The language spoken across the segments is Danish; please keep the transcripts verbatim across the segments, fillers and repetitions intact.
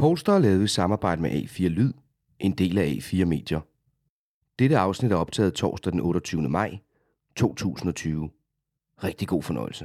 Polster er lavet i samarbejde med A fire Lyd, en del af A fire Medier. Dette afsnit er optaget torsdag den otteogtyvende maj to tusind og tyve. Rigtig god fornøjelse.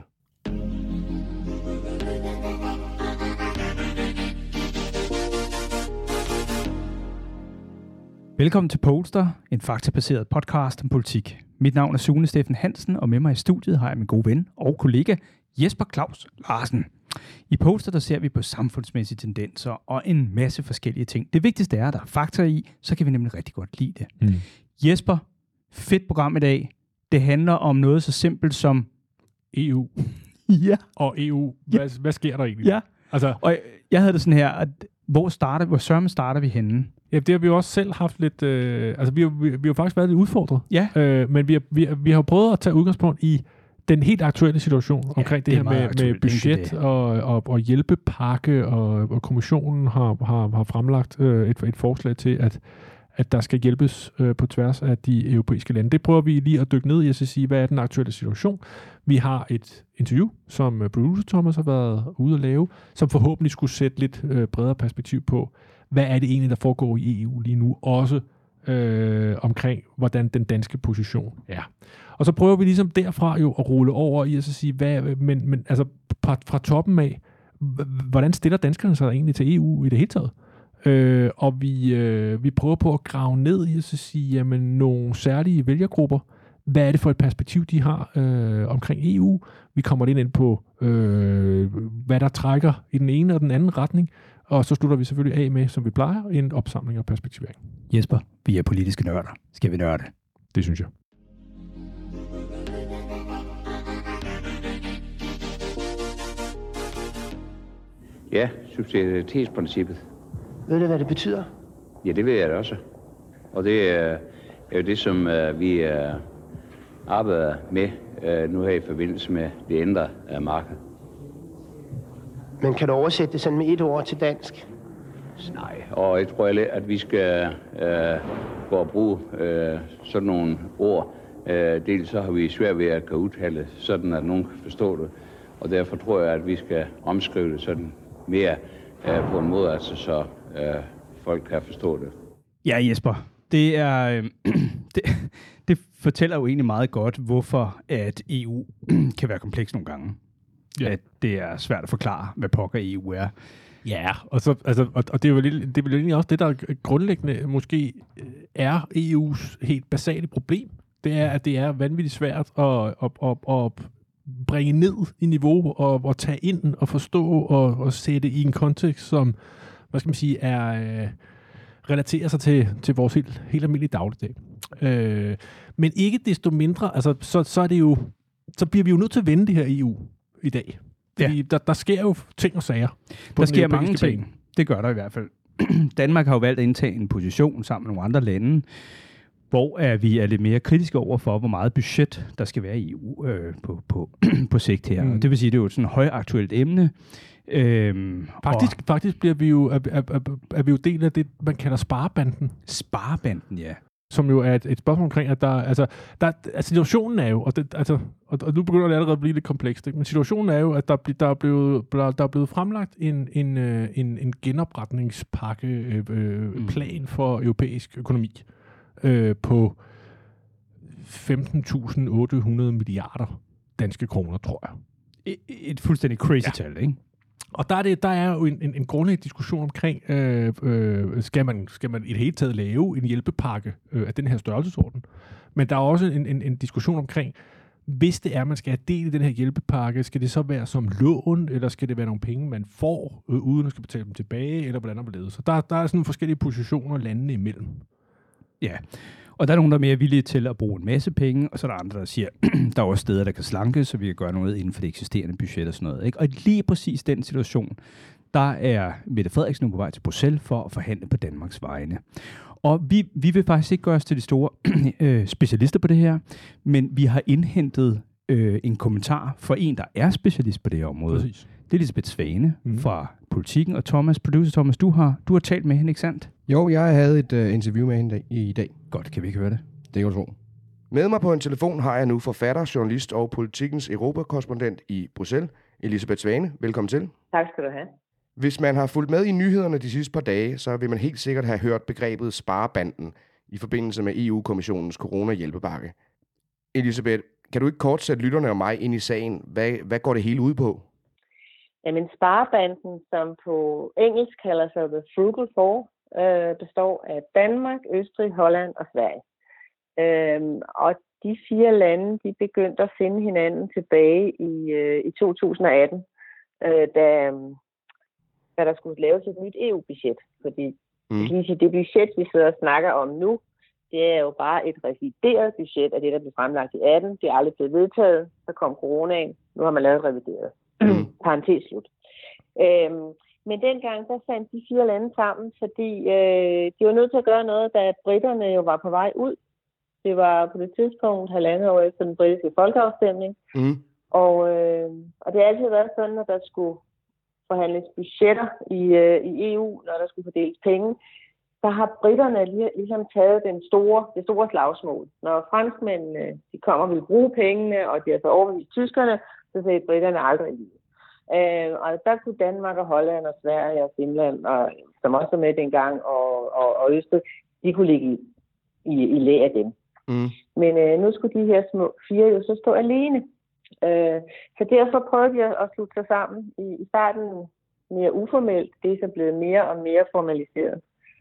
Velkommen til Polster, en faktabaseret podcast om politik. Mit navn er Sune Steffen Hansen, og med mig i studiet har jeg min gode ven og kollega Jesper Claus Larsen. I Polster der ser vi på samfundsmæssige tendenser og en masse forskellige ting. Det vigtigste er, at der er fakta i, så kan vi nemlig rigtig godt lide det. Mm. Jesper, fedt program i dag. Det handler om noget så simpelt som E U. Ja. Og E U, hvad, ja. hvad sker der egentlig? Ja, altså, og jeg, jeg havde det sådan her, at hvor starter, hvor sørme starter vi henne? Ja, det har vi jo også selv haft lidt, øh, altså vi har, vi, vi har faktisk været lidt udfordret. Ja. Øh, men vi har, vi, vi har prøvet at tage udgangspunkt i den helt aktuelle situation ja, omkring det, det her med, med budget og, og, og hjælpepakke, og, og kommissionen har, har, har fremlagt øh, et, et forslag til, at, at der skal hjælpes øh, på tværs af de europæiske lande. Det prøver vi lige at dykke ned i og sige, hvad er den aktuelle situation. Vi har et interview, som producer Thomas har været ude at lave, som forhåbentlig skulle sætte lidt øh, bredere perspektiv på, hvad er det egentlig, der foregår i E U lige nu, også øh, omkring, hvordan den danske position er. Og så prøver vi ligesom derfra jo at rulle over i at så sige, hvad, men, men altså fra, fra toppen af, hvordan stiller danskerne sig egentlig til E U i det hele taget? Øh, og vi, øh, vi prøver på at grave ned i at så sige, jamen nogle særlige vælgergrupper, hvad er det for et perspektiv, de har øh, omkring E U? Vi kommer lidt ind på, øh, hvad der trækker i den ene og den anden retning, og så slutter vi selvfølgelig af med, som vi plejer, en opsamling og perspektivering. Jesper, vi er politiske nørder. Skal vi nørde? Det synes jeg. Ja, subsidiaritetsprincippet. Ved du, hvad det betyder? Ja, det ved jeg da også. Og det er jo det, som uh, vi uh, arbejder med uh, nu her i forbindelse med det indre uh, marked. Men kan du oversætte det sådan med et ord til dansk? Nej, og jeg tror, at vi skal uh, gå og bruge uh, sådan nogle ord. Uh, dels så har vi svært ved at kunne udtale sådan, at nogen kan forstå det. Og derfor tror jeg, at vi skal omskrive det sådan mere uh, på en måde, altså så uh, folk kan forstå det. Ja, Jesper, det er øh, det, det fortæller jo egentlig meget godt, hvorfor at E U kan være kompleks nogle gange. Ja. At det er svært at forklare, hvad pokker E U er. Ja, og, så, altså, og, og det er jo lidt, det er jo egentlig også det, der grundlæggende måske er E U's helt basale problem. Det er, at det er vanvittigt svært at, at, at, at bringe ned i niveau og, og tage ind og forstå og, og sætte i en kontekst, som, hvad skal man sige, er øh, relaterer sig til, til vores helt, helt almindelige dagligdag. Øh, men ikke desto mindre, altså, så, så er det jo, så bliver vi jo nødt til at vende det her E U i dag. Fordi ja. der, der sker jo ting og sager. Der sker mange ting. Bane. Det gør der i hvert fald. Danmark har jo valgt at indtage en position sammen med nogle andre lande, hvor er vi er lidt mere kritiske over for, hvor meget budget der skal være i E U øh, på, på, på sigt her. Mm. Det vil sige, det er jo et sådan højaktuelt emne. Øhm, faktisk, faktisk bliver vi jo, er, er, er, er vi jo del af det, man kalder sparebanden. Sparebanden, ja. Som jo er et, et spørgsmål omkring, at der, altså, der, altså situationen er jo, og, det, altså, og, og nu begynder det allerede at blive lidt komplekst, ikke? Men situationen er jo, at der, der, er, blevet, der er blevet fremlagt en, en, en, en genopretningspakke, øh, mm. plan for europæisk økonomi øh, på femten tusind otte hundrede milliarder danske kroner, tror jeg. Et, et fuldstændig crazy ja. tal, ikke? Og der er, det, der er jo en, en, en grundlæggende diskussion omkring, øh, øh, skal, man, skal man i det hele taget lave en hjælpepakke øh, af den her størrelsesorden? Men der er også en, en, en diskussion omkring, hvis det er, man skal have del i den her hjælpepakke, skal det så være som lån, eller skal det være nogle penge, man får, øh, uden at skal betale dem tilbage, eller hvordan man leder? Så der, der er sådan nogle forskellige positioner landene imellem. Ja, og der er nogen, der er mere villige til at bruge en masse penge, og så er der andre, der siger, der er også steder, der kan slankes, så vi kan gøre noget inden for det eksisterende budget og sådan noget. Ikke? Og lige præcis den situation, der er Mette Frederiksen nu på vej til Bruxelles for at forhandle på Danmarks vegne. Og vi, vi vil faktisk ikke gøre os til de store øh, specialister på det her, men vi har indhentet øh, en kommentar fra en, der er specialist på det her område. Præcis. Det er Elisabeth Svane mm. fra Politikken, og Thomas, producer Thomas, du har, du har talt med hende, ikke sandt? Jo, jeg havde et uh, interview med hende i dag. Godt, kan vi ikke høre det? Det kan du tro. Med mig på en telefon har jeg nu forfatter, journalist og Politikens Europakorrespondent i Bruxelles, Elisabeth Svane. Velkommen til. Tak skal du have. Hvis man har fulgt med i nyhederne de sidste par dage, så vil man helt sikkert have hørt begrebet sparebanden i forbindelse med E U-kommissionens corona-hjælpepakke. Elisabeth, kan du ikke kort sætte lytterne og mig ind i sagen? Hvad, hvad går det hele ud på? Jamen, sparebanden, som på engelsk kalder sig The Frugal Four, øh, består af Danmark, Østrig, Holland og Sverige. Øhm, og de fire lande, de begyndte at finde hinanden tilbage i, øh, i to tusind og atten, øh, da, da der skulle laves et nyt E U-budget. Fordi mm. det, det budget, vi sidder og snakker om nu, det er jo bare et revideret budget af det, der blev fremlagt i atten. Det er aldrig blevet vedtaget. Så kom coronaen. Nu har man lavet revideret. Mm. Parentes slut. Øhm, men dengang, der fandt de fire lande sammen, fordi øh, de var nødt til at gøre noget, da britterne jo var på vej ud. Det var på det tidspunkt halvandet år efter den britiske folkeafstemning. Mm. Og, øh, og det har altid været sådan, at der skulle forhandles budgetter i, øh, i E U, når der skulle fordeles penge. Så har britterne ligesom taget den store, det store slagsmål. Når franskmændene de kommer og vil bruge pengene, og de har så overbevist tyskerne, så sagde britterne aldrig lige. Øh, og der kunne Danmark og Holland og Sverige og Finland, og, som også var med dengang, og, og, og Østrig, de kunne ligge i, i, i læ af dem. Mm. Men øh, nu skulle de her små fire jo så stå alene. Øh, så derfor prøvede de at slutte sig sammen. I, i starten mere uformelt, det er så blevet mere og mere formaliseret.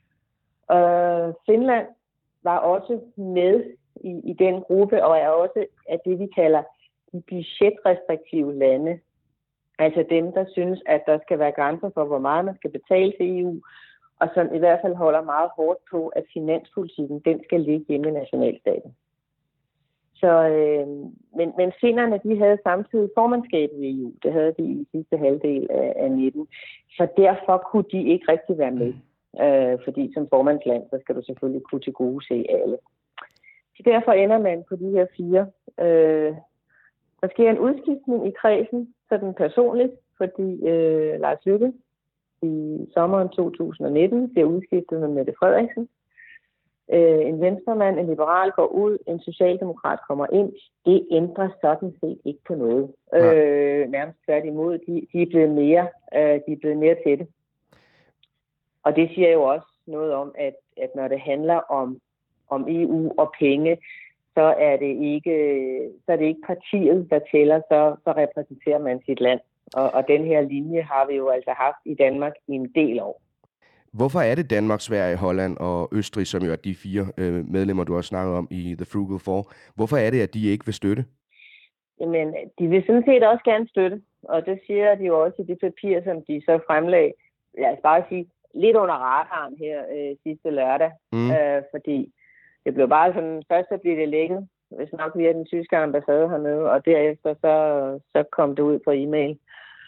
Øh, Finland var også med i, i den gruppe, og er også af det, vi kalder de budgetrestriktive lande. Altså dem, der synes, at der skal være grænser for, hvor meget man skal betale til E U, og som i hvert fald holder meget hårdt på, at finanspolitikken, den skal ligge hjemme i nationalstaten. Så, øh, men, men finnerne, de havde samtidig formandskabet i E U. Det havde de i sidste halvdel af, af nitten. Så derfor kunne de ikke rigtig være med. Øh, fordi som formandsland, så skal du selvfølgelig kunne til gode se alle. Så derfor ender man på de her fire. Øh, der sker en udskiftning i kredsen, sådan personligt, fordi øh, Lars Løkke i sommeren to tusind og nitten bliver udskiftet med Mette Frederiksen. Øh, en venstremand, en liberal går ud, en socialdemokrat kommer ind. Det ændrer sådan set ikke på noget. Øh, nærmest tværtimod, de, de er blevet mere, øh, de er blevet mere tætte. Og det siger jo også noget om, at, at når det handler om, om E U og penge, så er det ikke, så er det ikke partiet, der tæller, så, så repræsenterer man sit land. Og, og den her linje har vi jo altså haft i Danmark i en del år. Hvorfor er det Danmark, Sverige, Holland og Østrig, som jo er de fire øh, medlemmer, du har snakket om i The Frugal Four, hvorfor er det, at de ikke vil støtte? Jamen, de vil sådan set også gerne støtte, og det siger de jo også i det papir, som de så fremlagde. Lad os bare sige, lidt under radaren her øh, sidste lørdag, mm. øh, fordi det blev bare sådan, først så blev det lækket, hvis nok via den tyske ambassade hernede, og derefter så, så kom det ud på e-mail.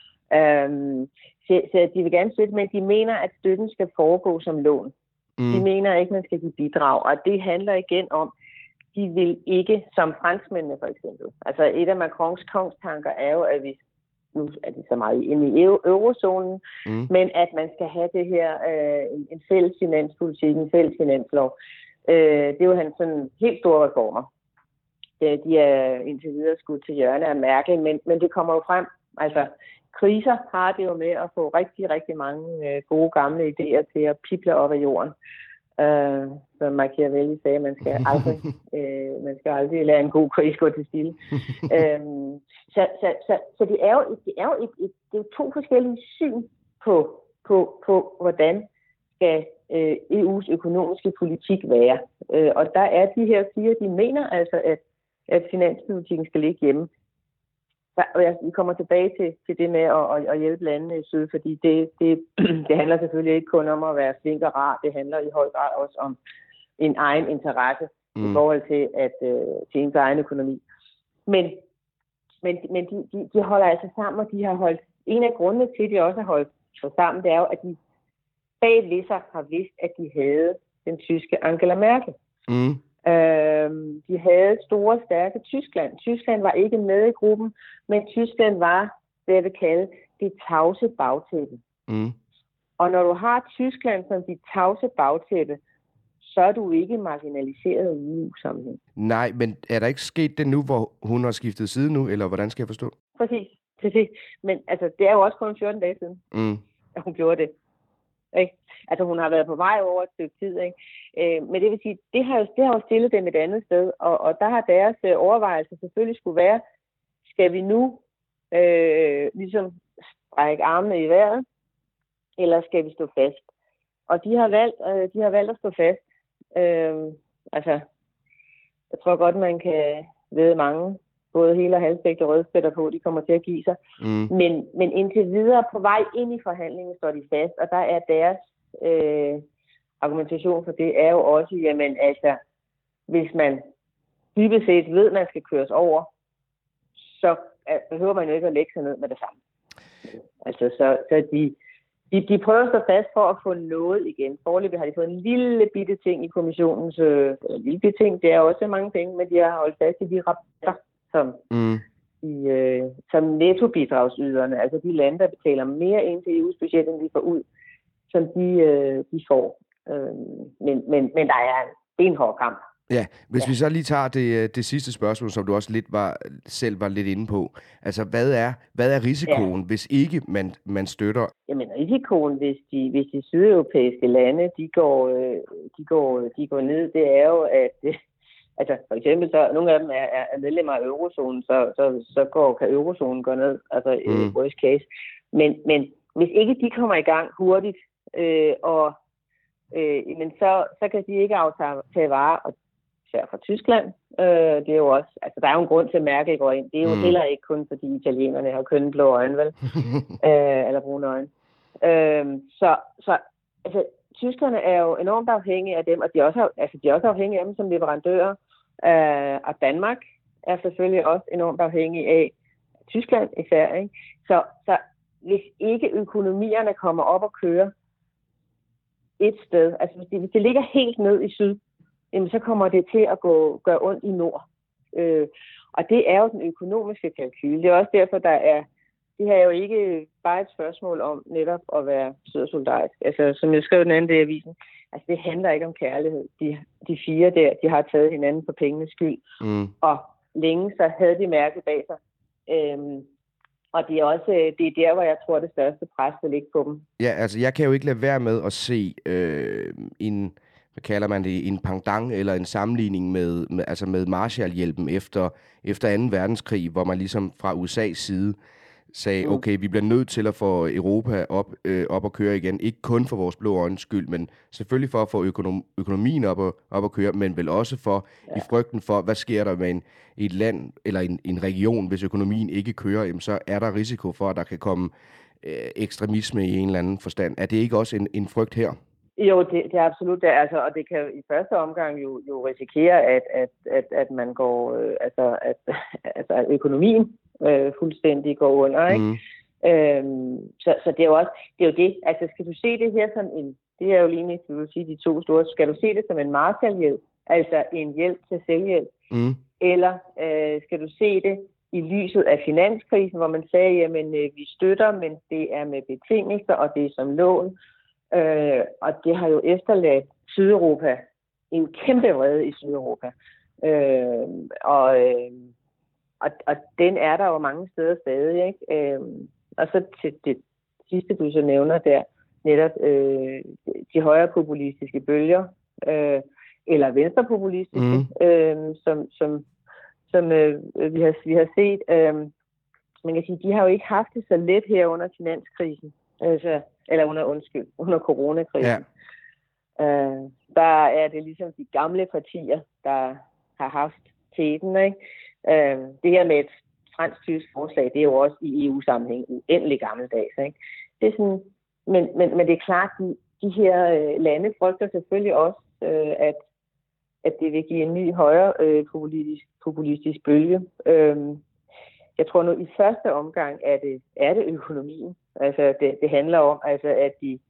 Um, så, så de vil gerne støtte, men de mener, at støtten skal foregå som lån. Mm. De mener ikke, at man skal give bidrag, og det handler igen om, de vil ikke, som franskmændene for eksempel. Altså et af Macrons kongstanker er jo, at vi nu er de så meget inde i eurozonen, mm. men at man skal have det her, øh, en, en fælles finanspolitik, en fælles finanslov. Øh, det er jo hans sådan helt store reformer. Det, de er indtil videre skudt til hjørne af Merkel, men, men det kommer jo frem. Altså, kriser har det jo med at få rigtig, rigtig mange øh, gode gamle idéer til at pible op af jorden. Øh, som Machiavelli sagde, man skal aldrig, øh, man skal aldrig lade en god krig gå til stille. øh, så, så, så, så det er jo, det er jo, et, et, det er jo to forskellige syn på, på, på hvordan skal øh, E U's økonomiske politik være. Øh, og der er de her fire, de mener altså, at, at finanspolitikken skal ligge hjemme. Og jeg, vi kommer tilbage til, til det med at, at, at hjælpe landene i syd, fordi det, det, det handler selvfølgelig ikke kun om at være flink og rar, det handler i høj grad også om en egen interesse mm. i forhold til, at, øh, til ens egen økonomi. Men, men, men de, de, de holder altså sammen, og de har holdt, en af grundene til, at de også har holdt sig sammen, det er jo, at de bagved sig har vidst, at de havde den tyske Angela Merkel. Mm. Øhm, de havde store, stærke Tyskland. Tyskland var ikke med i gruppen, men Tyskland var, hvad jeg vil kalde, det tavse bagtæppe. Mm. Og når du har Tyskland som dit tavse bagtæppe, så er du ikke marginaliseret i E U-sammenhæng. Nej, men er der ikke sket det nu, hvor hun har skiftet side nu, eller hvordan skal jeg forstå? Præcis, præcis. Men altså, det er jo også kun fjorten dage siden. Mm. at hun gjorde det. Ikke? Altså hun har været på vej over et stykke tid. Ikke? Øh, men det vil sige, det har jo, det har jo stillet dem et andet sted, og, og der har deres øh, overvejelser selvfølgelig skulle være, skal vi nu øh, ligesom strække armene i vejret, eller skal vi stå fast? Og de har valgt, øh, de har valgt at stå fast. Øh, altså, jeg tror godt, man kan vide mange, både hele og halvspægte rødspætter på, de kommer til at give sig. Mm. Men, men indtil videre på vej ind i forhandlingen står de fast, og der er deres øh, argumentation for det er jo også, jamen altså, hvis man dybest set ved, at man skal køres over, så behøver man jo ikke at lægge sig ned med det samme. Altså, så, så de, de, de prøver at stå fast for at få noget igen. Foreløbig har de fået en lille bitte ting i kommissionens, øh, en lille bitte ting, det er også mange penge, men de har holdt fast i de rabatter, som, mm. de, øh, som nettobidragsyderne, altså de lande, der betaler mere ind til E U's budget, end de får ud, som de, øh, de får. Øh, men, men, men der er en benhård kamp. Ja, hvis ja. vi så lige tager det, det sidste spørgsmål, som du også lidt var, selv var lidt inde på. Altså, hvad er, hvad er risikoen, ja. hvis ikke man, man støtter? Jamen, risikoen, hvis de, hvis de sydeuropæiske lande, de går, de, går, de går ned, det er jo, at altså, for eksempel, så nogle af dem er, er medlemmer af eurozonen, så, så, så går, kan eurozonen gå ned, altså mm. worst case. Men, men hvis ikke de kommer i gang hurtigt, øh, og øh, men så, så kan de ikke aftage varer, og især fra Tyskland. Øh, det er jo også, altså der er jo en grund til, at Merkel går ind. Det er jo mm. heller ikke kun, fordi italienerne har kun blå øjne, vel? øh, eller brune øjne. Øh, så, så altså, tyskerne er jo enormt afhængige af dem, og de er også, altså, de er også afhængige af dem som leverandører. Øh, og Danmark er selvfølgelig også enormt afhængig af Tyskland især. Ikke? Så, så hvis ikke økonomierne kommer op og kører et sted, altså hvis det, hvis det ligger helt ned i syd, jamen så kommer det til at gå, gøre ondt i nord. Øh, og det er jo den økonomiske kalkyl. Det er også derfor, der er, det her er jo ikke bare et spørgsmål om netop at være sød og solidarisk. Altså, som jeg skrev den anden del af avisen, altså det handler ikke om kærlighed. De, de fire der, de har taget hinanden for pengenes skyld. Mm. Og længe så havde de mærket bag sig. Øhm, og det er også det er der, hvor jeg tror, det største pres vil ligge på dem. Ja, altså jeg kan jo ikke lade være med at se øh, en... hvad kalder man det, en pendant eller en sammenligning med, med, altså med Marshallhjælpen efter, efter anden verdenskrig, hvor man ligesom fra U S A's side sagde, okay, vi bliver nødt til at få Europa op, øh, op at køre igen. Ikke kun for vores blå øjnes skyld, men selvfølgelig for at få økonom, økonomien op at, op at køre, men vel også for ja. i frygten for, hvad sker der med en, et land eller en, en region, hvis økonomien ikke kører, jamen, så er der risiko for, at der kan komme øh, ekstremisme i en eller anden forstand. Er det ikke også en, en frygt her? Jo, det, det er absolut det, altså, og det kan i første omgang jo, jo risikere, at, at, at, at man går, øh, altså, at, altså, at økonomien øh, fuldstændig går under, ikke? Mm. Øhm, så, så det er jo også, det er jo det, altså skal du se det her som en, det er jo lige, du vil sige, de to store, skal du se det som en Marshallhjælp, altså en hjælp til selvhjælp, mm. eller øh, skal du se det i lyset af finanskrisen, hvor man sagde, jamen øh, vi støtter, men det er med betingelser, og det er som lån. Øh, og det har jo efterladt Sydeuropa en kæmpe vrede i Sydeuropa. Øh, og, øh, og, og den er der jo mange steder stadig. Ikke? Øh, og så til det sidste, du så nævner der, netop øh, de højre populistiske bølger, øh, eller venstrepopulistiske, mm. øh, som, som, som øh, vi, har, vi har set. Øh, man kan sige, de har jo ikke haft det så let her under finanskrisen. Altså, eller under, undskyld, under coronakrisen. Ja. Øh, der er det ligesom de gamle partier, der har haft teten, ikke? Øh, det her med et fransk-tysk forslag, det er jo også i E U-sammenhæng uendelig gammeldags, ikke? Det er sådan, men, men, men det er klart, at de, de her øh, lande frygter selvfølgelig også, øh, at, at det vil give en ny højre øh, populistisk, populistisk bølge. Øh, jeg tror nu, i første omgang er det, er det økonomien. Altså, det, det handler om, altså, at, de,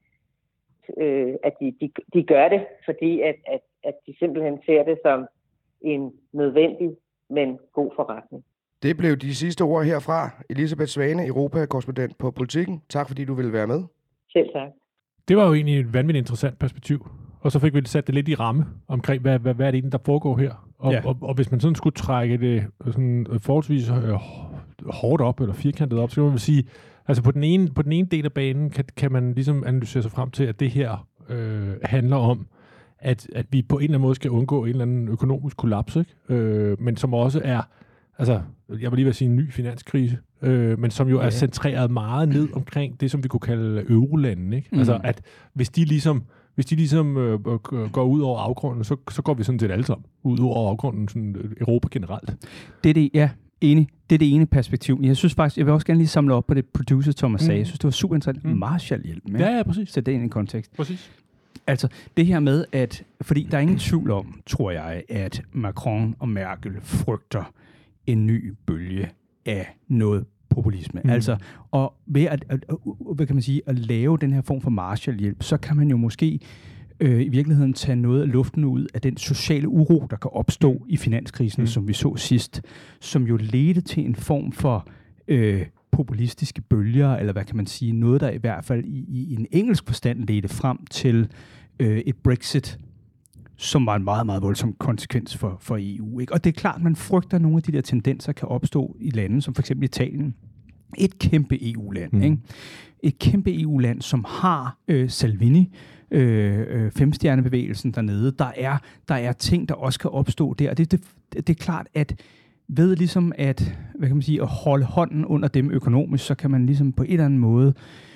øh, at de, de, de gør det, fordi at, at, at de simpelthen ser det som en nødvendig, men god forretning. Det blev de sidste ord herfra. Elisabeth Svane, Europa-korrespondent på Politiken. Tak, fordi du ville være med. Selv tak. Det var jo egentlig et vanvittigt interessant perspektiv. Og så fik vi sat det lidt i ramme omkring, hvad, hvad, hvad er det egentlig, der foregår her. Og, ja. og, og hvis man sådan skulle trække det sådan forholdsvis øh, hårdt op, eller firkantet op, så kan man sige, Altså på den ene, på den ene del af banen kan, kan man ligesom analysere sig frem til, at det her øh, handler om, at, at vi på en eller anden måde skal undgå en eller anden økonomisk kollaps, ikke? Øh, men som også er, altså, jeg vil lige vil sige en ny finanskrise, øh, men som jo ja. er centreret meget ned omkring det, som vi kunne kalde eurolandene, ikke? Mm. Altså, at hvis de ligesom, hvis de ligesom øh, går ud over afgrunden, så, så går vi sådan set alle sammen ud over afgrunden, sådan Europa generelt. Det er det, ja. Enig. Det er det ene perspektiv. Jeg synes faktisk, jeg vil også gerne lige samle op på det, producer Thomas sagde. Mm. Jeg synes, det var super interessant. Mm. Marshallhjælpen. Ja, ja, præcis. Sæt det ind i en kontekst. Præcis. Altså, det her med, at... Fordi der er ingen tvivl om, tror jeg, at Macron og Merkel frygter en ny bølge af noget populisme. Mm. Altså, og ved at, at, at, hvad kan man sige, at lave den her form for Marshallhjælp, så kan man jo måske øh, i virkeligheden tage noget af luften ud af den sociale uro, der kan opstå i finanskrisen, mm. som vi så sidst, som jo ledte til en form for øh, populistiske bølger, eller hvad kan man sige, noget, der i hvert fald i, i en engelsk forstand ledte frem til øh, et Brexit, som var en meget, meget voldsom konsekvens for, for E U. Ikke? Og det er klart, at man frygter, at nogle af de der tendenser kan opstå i lande, som for eksempel Italien. Et kæmpe E U-land. Mm. Ikke? Et kæmpe E U-land, som har øh, Salvini, øh, øh, femstjernebevægelsen dernede. Der er, der er ting, der også kan opstå der. Det, det, det er klart, at ved ligesom at, hvad kan man sige, at holde hånden under dem økonomisk, så kan man ligesom på en eller anden måde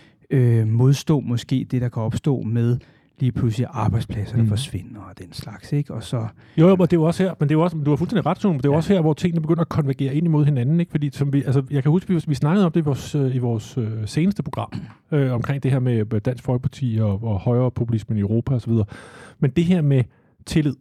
øh, modstå måske det, der kan opstå med lige pludselig arbejdspladser, der mm. forsvinder og den slags, ikke? Og så... Jo, jo, men det er jo også her, men det er jo også, du har fuldstændig ret, men det er jo ja. også her, hvor tingene begynder at konvergere ind imod hinanden, ikke? Fordi, som vi, altså, jeg kan huske, vi, vi snakkede om det i vores, øh, i vores øh, seneste program, øh, omkring det her med Dansk Folkeparti og, og højere populismen i Europa osv. Men det her med tillid,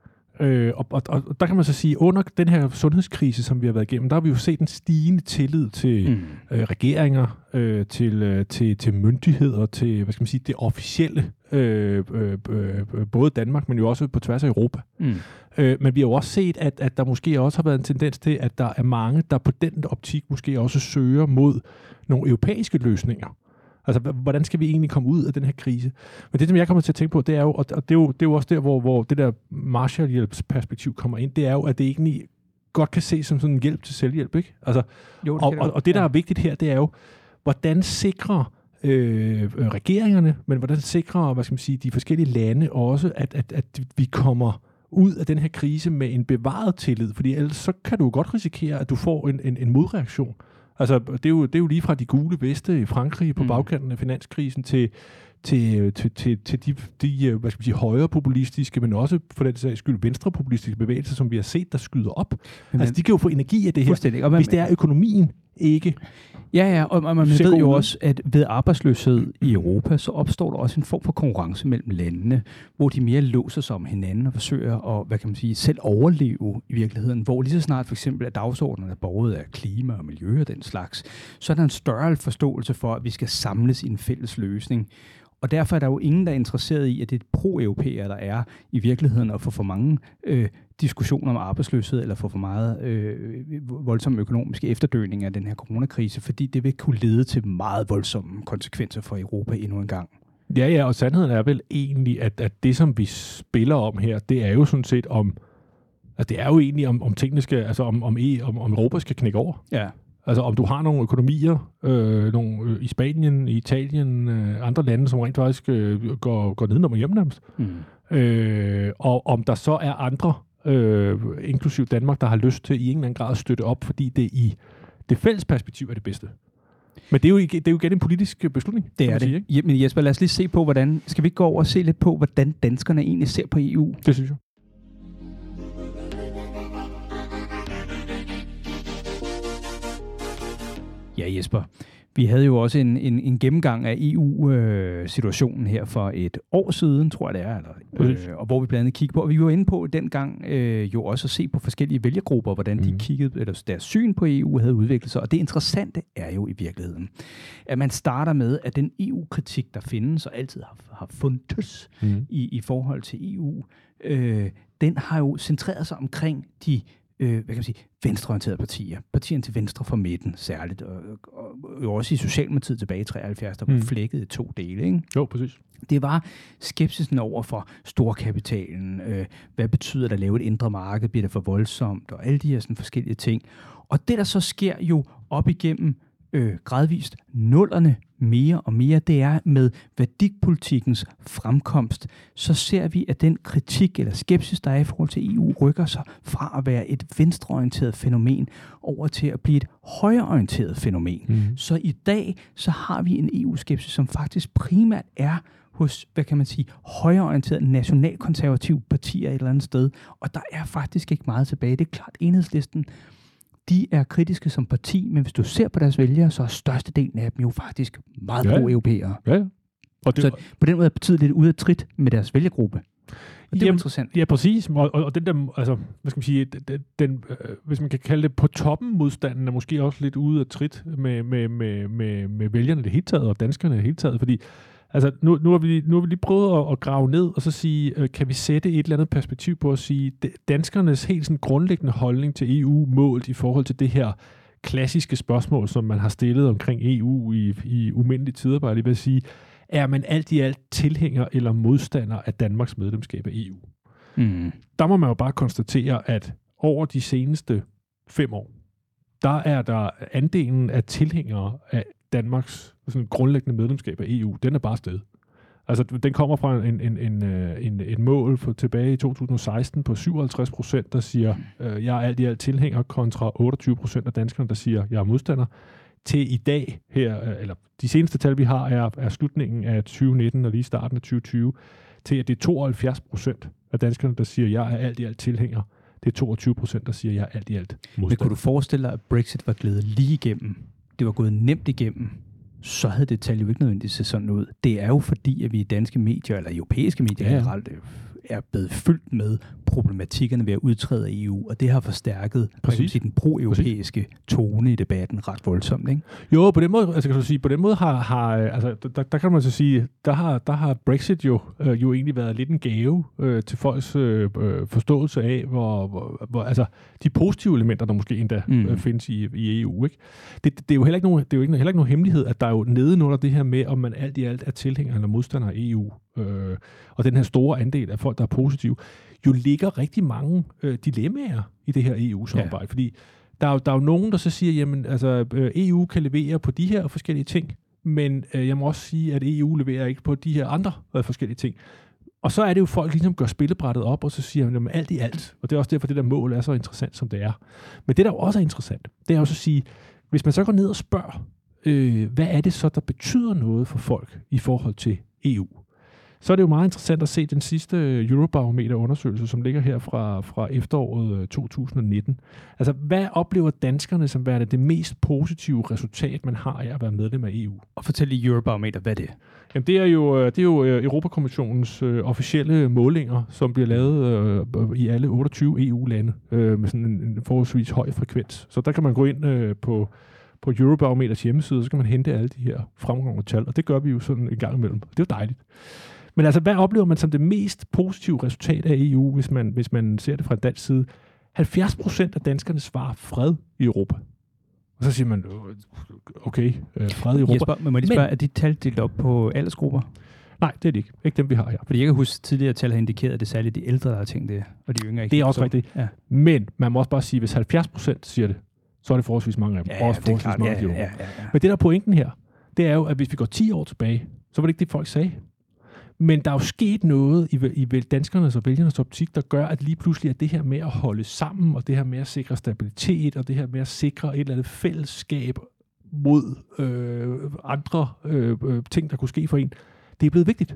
Øh, og, og, og der kan man så sige, under den her sundhedskrise, som vi har været igennem, der har vi jo set en stigende tillid til mm. øh, regeringer, øh, til, øh, til, til myndigheder, til hvad skal man sige, det officielle, øh, øh, øh, både Danmark, men jo også på tværs af Europa. Mm. Øh, men vi har jo også set, at, at der måske også har været en tendens til, at der er mange, der på den optik måske også søger mod nogle europæiske løsninger. Altså, hvordan skal vi egentlig komme ud af den her krise? Men det, som jeg kommer til at tænke på, det er jo, og det er jo, det er jo også der, hvor, hvor det der Marshallhjælpsperspektiv kommer ind, det er jo, at det egentlig godt kan ses som sådan en hjælp til selvhjælp, ikke? Altså, jo, det og, og, og det, der er vigtigt her, det er jo, hvordan sikrer øh, regeringerne, men hvordan sikrer, hvad skal man sige, de forskellige lande også, at, at, at vi kommer ud af den her krise med en bevaret tillid, fordi ellers så kan du godt risikere, at du får en, en, en modreaktion. Altså, det er, jo, det er jo lige fra de gule veste i Frankrig på mm. bagkanten af finanskrisen til, til, til, til, til de, de hvad skal man sige, højre populistiske, men også for den sags skyld venstrepopulistiske bevægelser, som vi har set, der skyder op. Men, altså, de kan jo få energi af det her, og man, hvis det er økonomien ikke. Ja, ja, og, og man ved jo også, at ved arbejdsløshed i Europa, så opstår der også en form for konkurrence mellem landene, hvor de mere låser sig om hinanden og forsøger at, hvad kan man sige, selv overleve i virkeligheden, hvor lige så snart for eksempel at dagsordenen er båret af klima og miljø og den slags, så er der en større forståelse for, at vi skal samles i en fælles løsning. Og derfor er der jo ingen, der er interesseret i, at det er pro-europæer, der er i virkeligheden at få for mange øh, diskussioner om arbejdsløshed, eller få for meget øh, voldsomme økonomiske efterdøninger af den her coronakrise, fordi det vil kunne lede til meget voldsomme konsekvenser for Europa endnu en gang. Ja, ja, og sandheden er vel egentlig, at, at det, som vi spiller om her, det er jo sådan set om, at det er jo egentlig om, om tingene skal, altså om, om, om, om Europa skal knække over. Ja. Altså om du har nogle økonomier øh, nogle, øh, i Spanien, i Italien, øh, andre lande, som rent faktisk øh, går, går nedenom og hjem nærmest. Mm. Øh, og om der så er andre, øh, inklusiv Danmark, der har lyst til i en eller anden grad at støtte op, fordi det i det fælles perspektiv er det bedste. Men det er jo, det er jo igen en politisk beslutning. Det er det. Sige, ja, men Jesper, lad os lige se på, hvordan... Skal vi ikke gå over og se lidt på, hvordan danskerne egentlig ser på E U? Det synes jeg. Ja, Jesper. Vi havde jo også en, en, en gennemgang af E U-situationen øh, her for et år siden, tror jeg det er, eller, øh, og hvor vi blandt andet kiggede på, og vi var inde på dengang øh, jo også at se på forskellige vælgergrupper, hvordan mm. de kiggede, eller deres syn på E U havde udviklet sig, og det interessante er jo i virkeligheden, at man starter med, at den E U-kritik, der findes og altid har, har fundtes mm. i, i forhold til E U, øh, den har jo centreret sig omkring de Øh, hvad kan man sige, venstreorienterede partier. Partierne til venstre for midten særligt, og, og, og også i Socialdemokratiet tilbage i treoghalvfjerds, der var mm. flækket i to dele. Ikke? Jo, præcis. Det var skepsisen over for storkapitalen. Øh, hvad betyder det at lave et indre marked? Bliver det for voldsomt? Og alle de her sådan forskellige ting. Og det, der så sker jo op igennem øh, gradvist nullerne mere og mere, det er med værdipolitikkens fremkomst, så ser vi, at den kritik eller skepsis, der er i forhold til E U, rykker sig fra at være et venstreorienteret fænomen over til at blive et højreorienteret fænomen. Mm. Så i dag, så har vi en E U-skepsis, som faktisk primært er hos, hvad kan man sige, højreorienterede nationalkonservative partier et eller andet sted, og der er faktisk ikke meget tilbage. Det er klart, Enhedslisten, de er kritiske som parti, men hvis du ser på deres vælgere, så er størstedelen af dem jo faktisk meget ja. pro-europæere. Ja. Og det, så på den måde er partiet lidt ude af trit med deres vælgergruppe. Og det er jamen, interessant. Ja, præcis. Og, og, og den der, altså, hvad skal man sige, den, den, øh, hvis man kan kalde det på toppen modstanden, er måske også lidt ude af trit med, med, med, med, med vælgerne det hele taget, og danskerne det hele taget, fordi altså, nu, nu, har vi, nu har vi lige prøvet at, at grave ned, og så sige, øh, kan vi sætte et eller andet perspektiv på at sige, danskernes helt sådan grundlæggende holdning til E U målt i forhold til det her klassiske spørgsmål, som man har stillet omkring E U i, i umindelige tider, bare lige vil sige, er man alt i alt tilhænger eller modstander af Danmarks medlemskab af E U? Mm. Der må man jo bare konstatere, at over de seneste fem år, der er der andelen af tilhængere af Danmarks sådan grundlæggende medlemskab af E U, den er bare sted. Altså, den kommer fra en, en, en, en, en mål for tilbage i to tusind og seksten på syvoghalvtreds procent, der siger, øh, jeg er alt i alt tilhænger, kontra otteogtyve procent af danskerne, der siger, jeg er modstander, til i dag her, eller de seneste tal, vi har, er, er slutningen af tyve nitten og lige starten af tyve tyve, til at det er tooghalvfjerds procent af danskerne, der siger, jeg er alt i alt tilhænger. Det er toogtyve procent, der siger, jeg er alt i alt modstander. Men kunne du forestille dig, at Brexit var glædet lige igennem? Det var gået nemt igennem, så havde det tal jo ikke nødvendigvis set sådan ud. Det er jo fordi, at vi i danske medier, eller europæiske medier ja. generelt, er blevet fyldt med problematikkerne ved at udtræde af E U, og det har forstærket sige, den pro-europæiske tone i debatten ret voldsomt, ikke? Jo, på den måde, altså kan du sige, på den måde har, har altså, der, der kan man så sige, der har, der har Brexit jo, øh, jo egentlig været lidt en gave øh, til folks øh, forståelse af, hvor, hvor, hvor, altså, de positive elementer, der måske endda mm. øh, findes i, i E U, ikke? Det, det, det er jo heller ikke nogen, det er jo ikke, heller ikke nogen hemmelighed, at der er jo nedenunder det her med, om man alt i alt er tilhænger eller modstander af E U. Øh, og den her store andel af folk, der er positive, jo ligger rigtig mange øh, dilemmaer i det her E U-samarbejde. Ja. Fordi der er, jo, der er jo nogen, der så siger, jamen altså, øh, E U kan levere på de her forskellige ting, men øh, jeg må også sige, at E U leverer ikke på de her andre øh, forskellige ting. Og så er det jo folk, ligesom gør spillebrættet op, og så siger man, jamen alt i alt. Og det er også derfor, det der mål er så interessant, som det er. Men det, der jo også er interessant, det er også at sige, hvis man så går ned og spørger, øh, hvad er det så, der betyder noget for folk i forhold til E U? Så er det jo meget interessant at se den sidste Eurobarometer-undersøgelse, som ligger her fra, fra efteråret to tusind nitten. Altså, hvad oplever danskerne som værende det mest positive resultat, man har af at være medlem af E U? Og fortæl lige Eurobarometer, hvad det er. Jamen, det er jo, det er jo Europakommissionens øh, officielle målinger, som bliver lavet øh, i alle otteogtyve E U-lande øh, med sådan en, en forholdsvis høj frekvens. Så der kan man gå ind øh, på... på Eurobarometers hjemmeside, så kan man hente alle de her fremgående tal, og det gør vi jo sådan en gang imellem. Det er jo dejligt. Men altså, hvad oplever man som det mest positive resultat af E U, hvis man, hvis man ser det fra dansk side? halvfjerds procent af danskerne svarer fred i Europa. Og så siger man, okay, fred i Europa. Jesper, men må jeg lige spørge, er de tal delt op på aldersgrupper? Nej, det er det ikke. Ikke dem, vi har her. Fordi jeg kan huske, at tidligere tal har indikeret, at det er særligt de ældre, der har tænkt det, og de yngre ikke. Det er også rigtigt. Ja. Men man må også bare sige, hvis halvfjerds procent siger det, så er det forholdsvis mange af dem. Ja, også forholdsvis klart, mange ja, af de ja, ja, ja. Men det, der er pointen her, det er jo, at hvis vi går ti år tilbage, så var det ikke det, folk sagde. Men der er jo sket noget i, i danskernes og vælgernes optik, der gør, at lige pludselig er det her med at holde sammen, og det her med at sikre stabilitet, og det her med at sikre et eller andet fællesskab mod øh, andre øh, ting, der kunne ske for en, det er blevet vigtigt.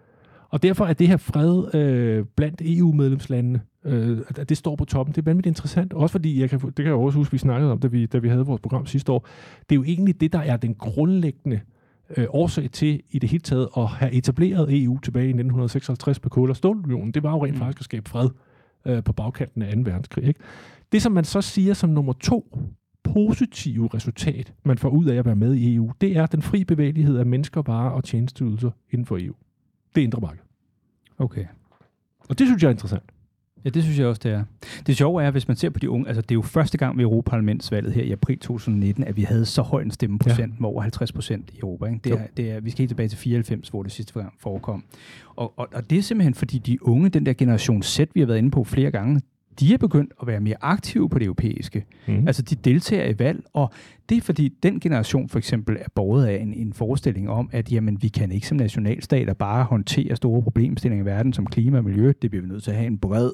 Og derfor er det her fred øh, blandt E U-medlemslandene, øh, at det står på toppen, det er vanvittigt interessant. Også fordi, jeg kan, det kan jeg også huske, vi snakkede om, da vi, da vi havde vores program sidste år. Det er jo egentlig det, der er den grundlæggende øh, årsag til i det hele taget at have etableret E U tilbage i nitten seksoghalvtreds på Kål- og Stålunionen. Det var jo rent faktisk at skabe fred øh, på bagkanten af anden verdenskrig. Ikke? Det, som man så siger som nummer to positive resultat, man får ud af at være med i E U, det er den fri bevægelighed af mennesker, varer og tjenesteydelser inden for E U. Det er indre marked. Okay. Og det synes jeg er interessant. Ja, det synes jeg også, det er. Det sjove er, hvis man ser på de unge, altså det er jo første gang ved Europaparlamentsvalget her i april to tusind nitten, at vi havde så høj en stemmeprocent ja. med over halvtreds procent i Europa. Ikke? Det er, det er, vi skal helt tilbage til fireoghalvfems, hvor det sidste gang forekom. Og, og, og det er simpelthen, fordi de unge, den der generation Z, vi har været inde på flere gange, de er begyndt at være mere aktive på det europæiske. Mm. Altså, de deltager i valg, og Det er fordi, den generation for eksempel er båret af en, en forestilling om, at jamen, vi kan ikke som nationalstater bare håndtere store problemstillinger i verden som klima og miljø. Det bliver vi nødt til at have en bred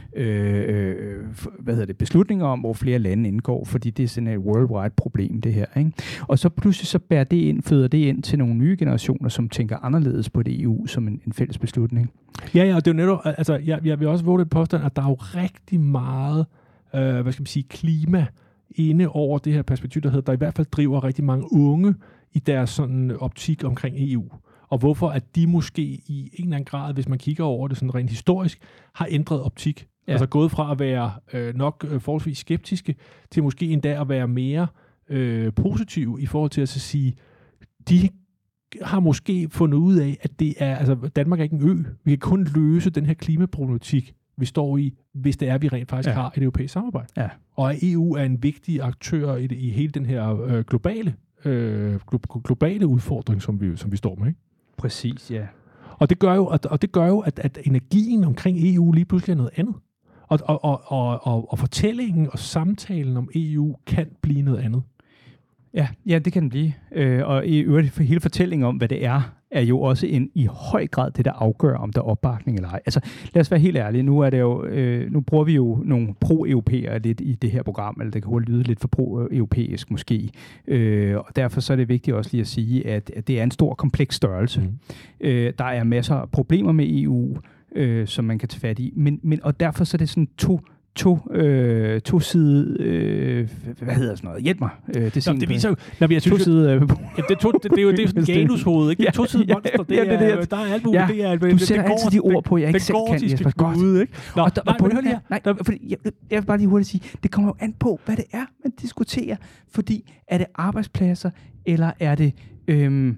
øh, øh, hvad hedder det, beslutning om, hvor flere lande indgår, fordi det er sådan et worldwide problem, det her. Ikke? Og så pludselig så bærer det ind, føder det ind til nogle nye generationer, som tænker anderledes på det E U som en, en fælles beslutning. Ja, ja, og det er jo netop, altså, jeg, jeg vil også våge et påstand, at der er jo rigtig meget, øh, hvad skal man sige, klima inde over det her perspektiv, der hedder, der i hvert fald driver rigtig mange unge i deres sådan optik omkring E U. Og hvorfor at de måske i en eller anden grad, hvis man kigger over det sådan rent historisk, har ændret optik. Ja. Altså gået fra at være øh, nok øh, forholdsvis skeptiske, til måske endda at være mere øh, positive i forhold til at så sige, de har måske fundet ud af, at det er, altså Danmark er ikke en ø. Vi kan kun løse den her klimaproblematik, vi står i, hvis det er, at vi rent faktisk ja. har et europæisk samarbejde. Ja. Og at E U er en vigtig aktør i, det, i hele den her øh, globale, øh, glo- globale udfordring, som vi, som vi står med. Ikke? Præcis, ja. Og det gør jo, at, og det gør jo at, at energien omkring E U lige pludselig er noget andet. Og, og, og, og, og, og fortællingen og samtalen om E U kan blive noget andet. Ja, ja, det kan den blive. Øh, og i øvrigt for hele fortællingen om, hvad det er, er jo også en, i høj grad det, der afgør, om der er opbakning eller ej. Altså, lad os være helt ærlige. Nu, er det jo, øh, nu bruger vi jo nogle pro-europæere lidt i det her program, eller det kan hurtigt lyde lidt for pro-europæisk måske. Øh, og derfor så er det vigtigt også lige at sige, at, at det er en stor, kompleks størrelse. Mm. Øh, der er masser af problemer med E U, øh, som man kan tage fat i. Men, men, og derfor så er det sådan to to øh, to side øh, hvad hedder sådan noget? Hjælp mig. Øh, det, Nå, det viser jo, når vi er to side øh, ja, det, to, det, det er jo det er sådan Janus-hoved, ikke? Det er to side monster. Det er, ja, det er, der er alt muligt. Ja, det er, du det, sætter det går, altid de ord på, jeg ikke selv kan. Jesper, godt. Ud, ikke? Nå, og der, nej, og men hør lige her. Nej, der, fordi, jeg, jeg vil bare lige hurtigt sige, det kommer jo an på, hvad det er, man diskuterer. Fordi er det arbejdspladser, eller er det øhm,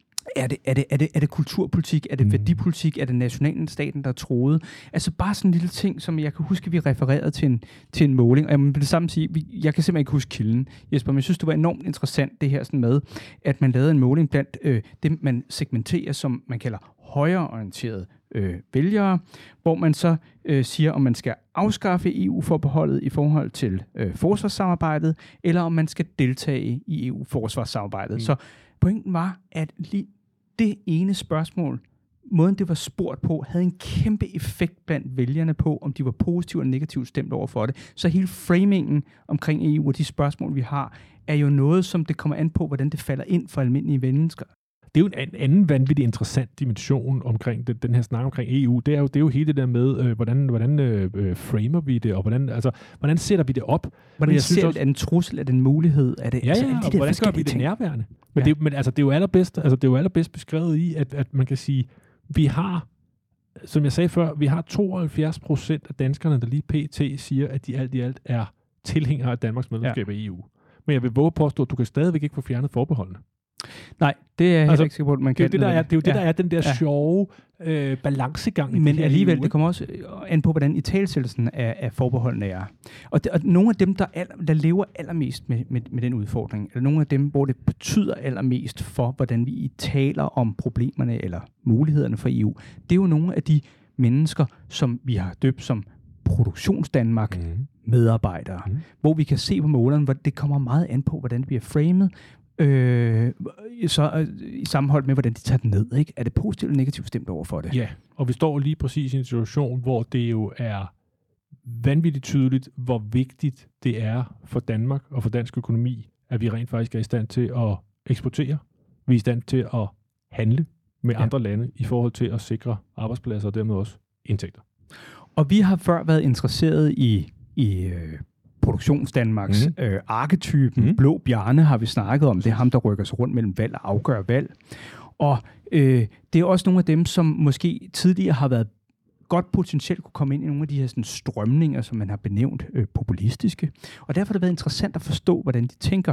Er det, er, det, er, det, er det kulturpolitik? Er det værdipolitik? Er det nationalstaten, der er troet? Altså bare sådan en lille ting, som jeg kan huske, vi refererede til en, til en måling. Og jeg må det samme sige, vi, jeg kan simpelthen ikke huske kilden, Jesper, men jeg synes, det var enormt interessant, det her sådan med, at man lavede en måling blandt øh, det, man segmenterer, som man kalder højreorienterede øh, vælgere, hvor man så øh, siger, om man skal afskaffe E U-forbeholdet i forhold til øh, forsvarssamarbejdet, eller om man skal deltage i E U-forsvarssamarbejdet. Mm. Så pointen var, at lige det ene spørgsmål, måden det var spurgt på, havde en kæmpe effekt blandt vælgerne på, om de var positivt eller negativt stemt over for det. Så hele framingen omkring E U og de spørgsmål, vi har, er jo noget, som det kommer an på, hvordan det falder ind for almindelige mennesker. Det er jo en anden vanvittig interessant dimension omkring det, den her snak omkring E U. Det er jo, det er jo hele det der med, øh, hvordan, hvordan øh, framer vi det, og hvordan, altså, hvordan sætter vi det op? Hvordan jeg ser synes også, er det en trussel, er det en mulighed? Er det, ja, altså, ja, de og der hvordan gør vi det ting? nærværende? Men, ja. det, men altså, det er jo allerbedst, altså, det er jo allerbedst beskrevet i, at, at man kan sige, vi har, som jeg sagde før, vi har tooghalvfjerds procent af danskerne, der lige pt. Siger, at de alt i alt er tilhængere af Danmarks medlemskab ja. af E U. Men jeg vil våge påstå, at du kan stadigvæk ikke få fjernet forbeholdene. Nej, det er jeg altså, ikke sikker på, at man det er kan. Det, der er, det er jo det, ja. der er den der ja. sjove øh, balancegang. Men alligevel, det kommer også an på, hvordan italesættelsen af, af forbeholdene er. Og, det, og nogle af dem, der, al, der lever allermest med, med, med den udfordring, eller nogle af dem, hvor det betyder allermest for, hvordan vi taler om problemerne eller mulighederne for E U, det er jo nogle af de mennesker, som vi har døbt som Produktionsdanmark mm. medarbejdere, mm. hvor vi kan se på målerne, hvor det kommer meget an på, hvordan det bliver framet, Øh, så øh, i sammenhold med, hvordan de tager den ned. Ikke? Er det positivt eller negativt stemt over for det? Ja, og vi står lige præcis i en situation, hvor det jo er vanvittigt tydeligt, hvor vigtigt det er for Danmark og for dansk økonomi, at vi rent faktisk er i stand til at eksportere. Vi er i stand til at handle med ja. andre lande i forhold til at sikre arbejdspladser og dermed også indtægter. Og vi har før været interesseret i, i øh, Produktionsdanmarks mm. øh, arketypen. Mm. Blå Bjarne har vi snakket om. Det er ham, der rykker sig rundt mellem valg og afgør valg. Og øh, det er også nogle af dem, som måske tidligere har været godt potentielt kunne komme ind i nogle af de her sådan, strømninger, som man har benævnt øh, populistiske. Og derfor har det været interessant at forstå, hvordan de tænker.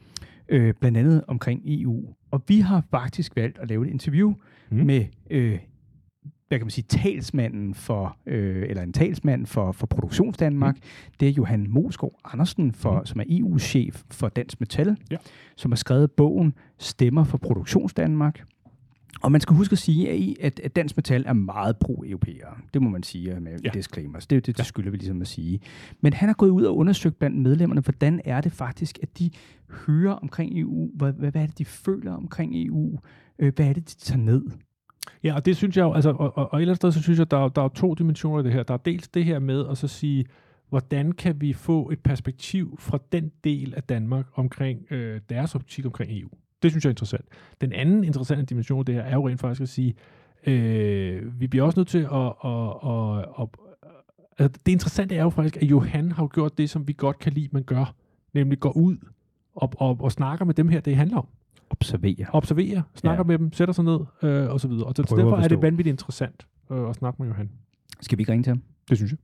Øh, blandt andet omkring E U. Og vi har faktisk valgt at lave et interview mm. med øh, hvad kan man sige, talsmanden for, øh, eller en talsmand for, for Produktionsdanmark. Mm. Det er Johan Moskov Andersen, for, mm. som er E U-chef for Dansk Metal, ja. som har skrevet bogen Stemmer for Produktionsdanmark. Og man skal huske at sige, at, at Dansk Metal er meget pro-europæere. Det må man sige med ja. disclaimers. Det, det, det skylder vi ligesom at sige. Men han har gået ud og undersøgt blandt medlemmerne, hvordan er det faktisk, at de hører omkring E U? Hvad, hvad er det, de føler omkring E U? Hvad er det, de tager ned? Ja, og det synes jeg jo, altså, og, og, og et eller andet sted, så synes jeg, der, der er to dimensioner i det her. Der er dels det her med at så sige, hvordan kan vi få et perspektiv fra den del af Danmark omkring øh, deres optik omkring E U? Det synes jeg er interessant. Den anden interessante dimension af det her er jo rent faktisk at sige, øh, vi bliver også nødt til at... at, at, at altså det interessante er jo faktisk, at Johan har gjort det, som vi godt kan lide, man gør. Nemlig går ud og, og, og snakker med dem her, det handler om. Observere. Observere, snakker ja. med dem, sætter sig ned øh, og så videre. Og så derfor er det vanvittigt interessant øh, at snakke med Johan. Skal vi ikke ringe til ham? Det synes jeg.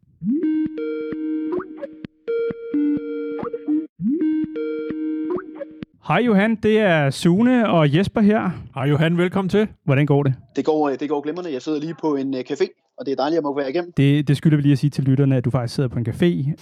Hej Johan, det er Sune og Jesper her. Hej Johan, velkommen til. Hvordan går det? Det går, det går glimrende. Jeg sidder lige på en uh, café, og det er dejligt at må være igennem. Det, det skylder vi lige at sige til lytterne, at du faktisk sidder på en café,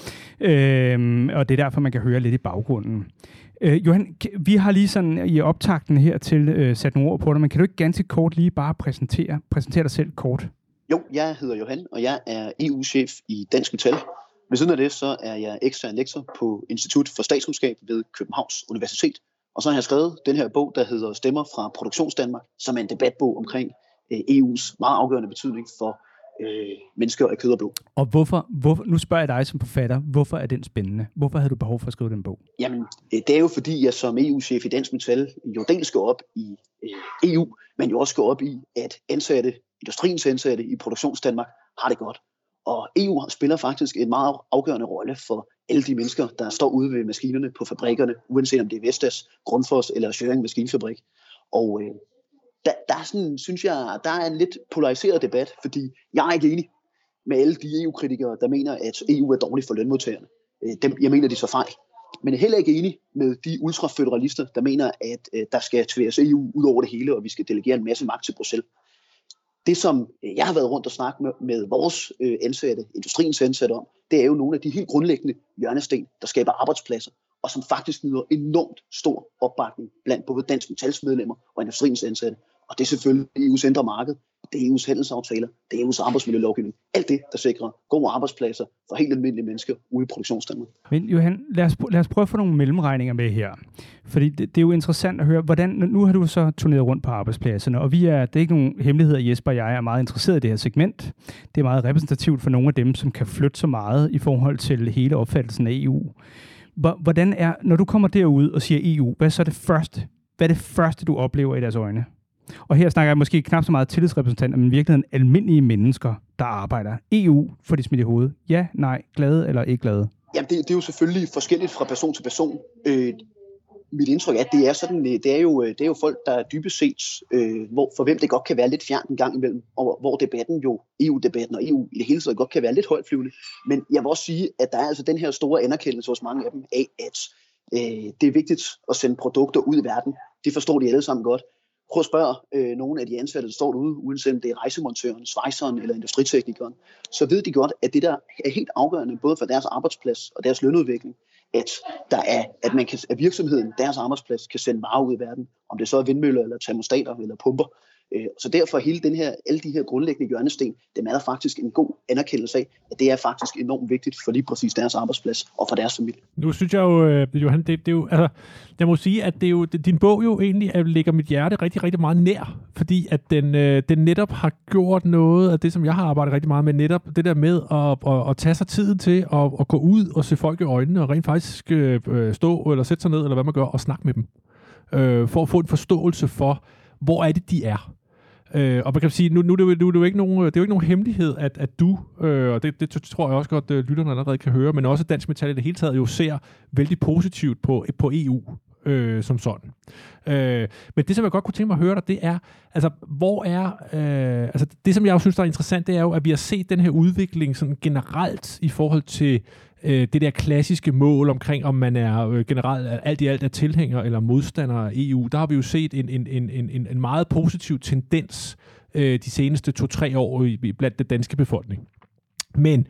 øhm, og det er derfor, man kan høre lidt i baggrunden. Øh, Johan, vi har lige sådan i optakten her til øh, sat nogle ord på dig, men kan du ikke ganske kort lige bare præsentere, præsentere dig selv kort? Jo, jeg hedder Johan, og jeg er E U-chef i Dansk Metal. Ved siden af det, så er jeg ekstern lektor på Institut for Statskundskab ved Københavns Universitet. Og så har jeg skrevet den her bog, der hedder Stemmer fra Produktionsdanmark, som er en debatbog omkring øh, E U's meget afgørende betydning for øh, mennesker af kød og blod. Og hvorfor, hvorfor, nu spørger jeg dig som forfatter, hvorfor er den spændende? Hvorfor havde du behov for at skrive den bog? Jamen, øh, det er jo fordi, jeg som E U-chef i Dansk Metal jo dels skal op i øh, E U, men jo også skal op i, at ansatte, industriens ansatte i Produktionsdanmark har det godt. Og E U spiller faktisk en meget afgørende rolle for alle de mennesker, der står ude ved maskinerne på fabrikkerne, uanset om det er Vestas, Grundfos eller Schøring Maskinfabrik. Og øh, der, der er sådan, synes jeg, der er en lidt polariseret debat, fordi jeg er ikke enig med alle de E U-kritikere, der mener, at E U er dårligt for lønmodtagerne. Øh, dem, jeg mener, de så fejl. Men jeg er heller ikke enig med de ultraføderalister, der mener, at øh, der skal tværes E U ud over det hele, og vi skal delegere en masse magt til Bruxelles. Det, som jeg har været rundt og snakket med, med vores øh, ansatte, industriens ansatte om, det er jo nogle af de helt grundlæggende hjørnesten, der skaber arbejdspladser, og som faktisk nyder enormt stor opbakning blandt både Dansk Metals medlemmer og industriens ansatte. Og det er selvfølgelig E U's indre marked, det er E U's handelsaftaler, det er E U's arbejdsmiljølovgivning. Alt det, der sikrer gode arbejdspladser for helt almindelige mennesker ude i Produktionsdanmark. Men Johan, lad os, lad os prøve at få nogle mellemregninger med her. Fordi det, det er jo interessant at høre, hvordan, nu har du så turneret rundt på arbejdspladserne, og vi er, det er ikke nogen hemmelighed, at Jesper og jeg er meget interesseret i det her segment. Det er meget repræsentativt for nogle af dem, som kan flytte så meget i forhold til hele opfattelsen af E U. Hvordan er, når du kommer derud og siger E U, hvad er så det første, hvad er det første, du oplever i deres øjne? Og her snakker jeg måske knap så meget tillidsrepræsentanter, men i virkeligheden almindelige mennesker, der arbejder. E U får de smidt i hovedet. Ja, nej, glade eller ikke glade? Jamen, det, det er jo selvfølgelig forskelligt fra person til person. Øh, mit indtryk er, at det er sådan, det er jo, det er jo folk, der dybest set, øh, hvor, for hvem det godt kan være lidt fjernt en gang imellem, og hvor debatten jo, E U-debatten og E U i det hele taget godt kan være lidt højtflyvende. Men jeg vil også sige, at der er altså den her store anerkendelse hos mange af dem af, at øh, det er vigtigt at sende produkter ud i verden. Det forstår de alle sammen godt. Prøv at spørge øh, nogle af de ansatte, der står derude, uanset om det er rejsemontøren, svejseren eller industriteknikeren, så ved de godt, at det der er helt afgørende, både for deres arbejdsplads og deres lønudvikling, at, der er, at, man kan, at virksomheden, deres arbejdsplads, kan sende varer ud i verden, om det så er vindmøller eller termostater eller pumper. Så derfor hele den her, alle de her grundlæggende hjørnesten, dem er der faktisk en god anerkendelse af, at det er faktisk enormt vigtigt for lige præcis deres arbejdsplads og for deres familie. Nu synes jeg jo, Johan, det, det er jo, altså, jeg må sige, at det er jo, din bog jo egentlig ligger mit hjerte rigtig, rigtig meget nær, fordi at den, den netop har gjort noget af det, som jeg har arbejdet rigtig meget med, netop det der med at, at, at tage sig tiden til at, at gå ud og se folk i øjnene og rent faktisk øh, stå eller sætte sig ned, eller hvad man gør, og snakke med dem, øh, for at få en forståelse for, hvor er det, de er. Øh, og man kan sige, nu, nu, nu, nu er det jo ikke nogen, det er jo ikke nogen hemmelighed, at, at du, øh, og det, det tror jeg også godt, at lytterne allerede kan høre, men også Dansk Metal i det hele taget jo ser vældig positivt på, på E U øh, som sådan. Øh, men det, som jeg godt kunne tænke mig at høre dig, det er, altså, hvor er, øh, altså, det, som jeg også synes, der er interessant, det er jo, at vi har set den her udvikling sådan generelt i forhold til øh, det der klassiske mål omkring, om man er øh, generelt alt i alt er tilhænger eller modstander af E U. Der har vi jo set en, en, en, en, en meget positiv tendens øh, de seneste to-tre år i, blandt den danske befolkning. Men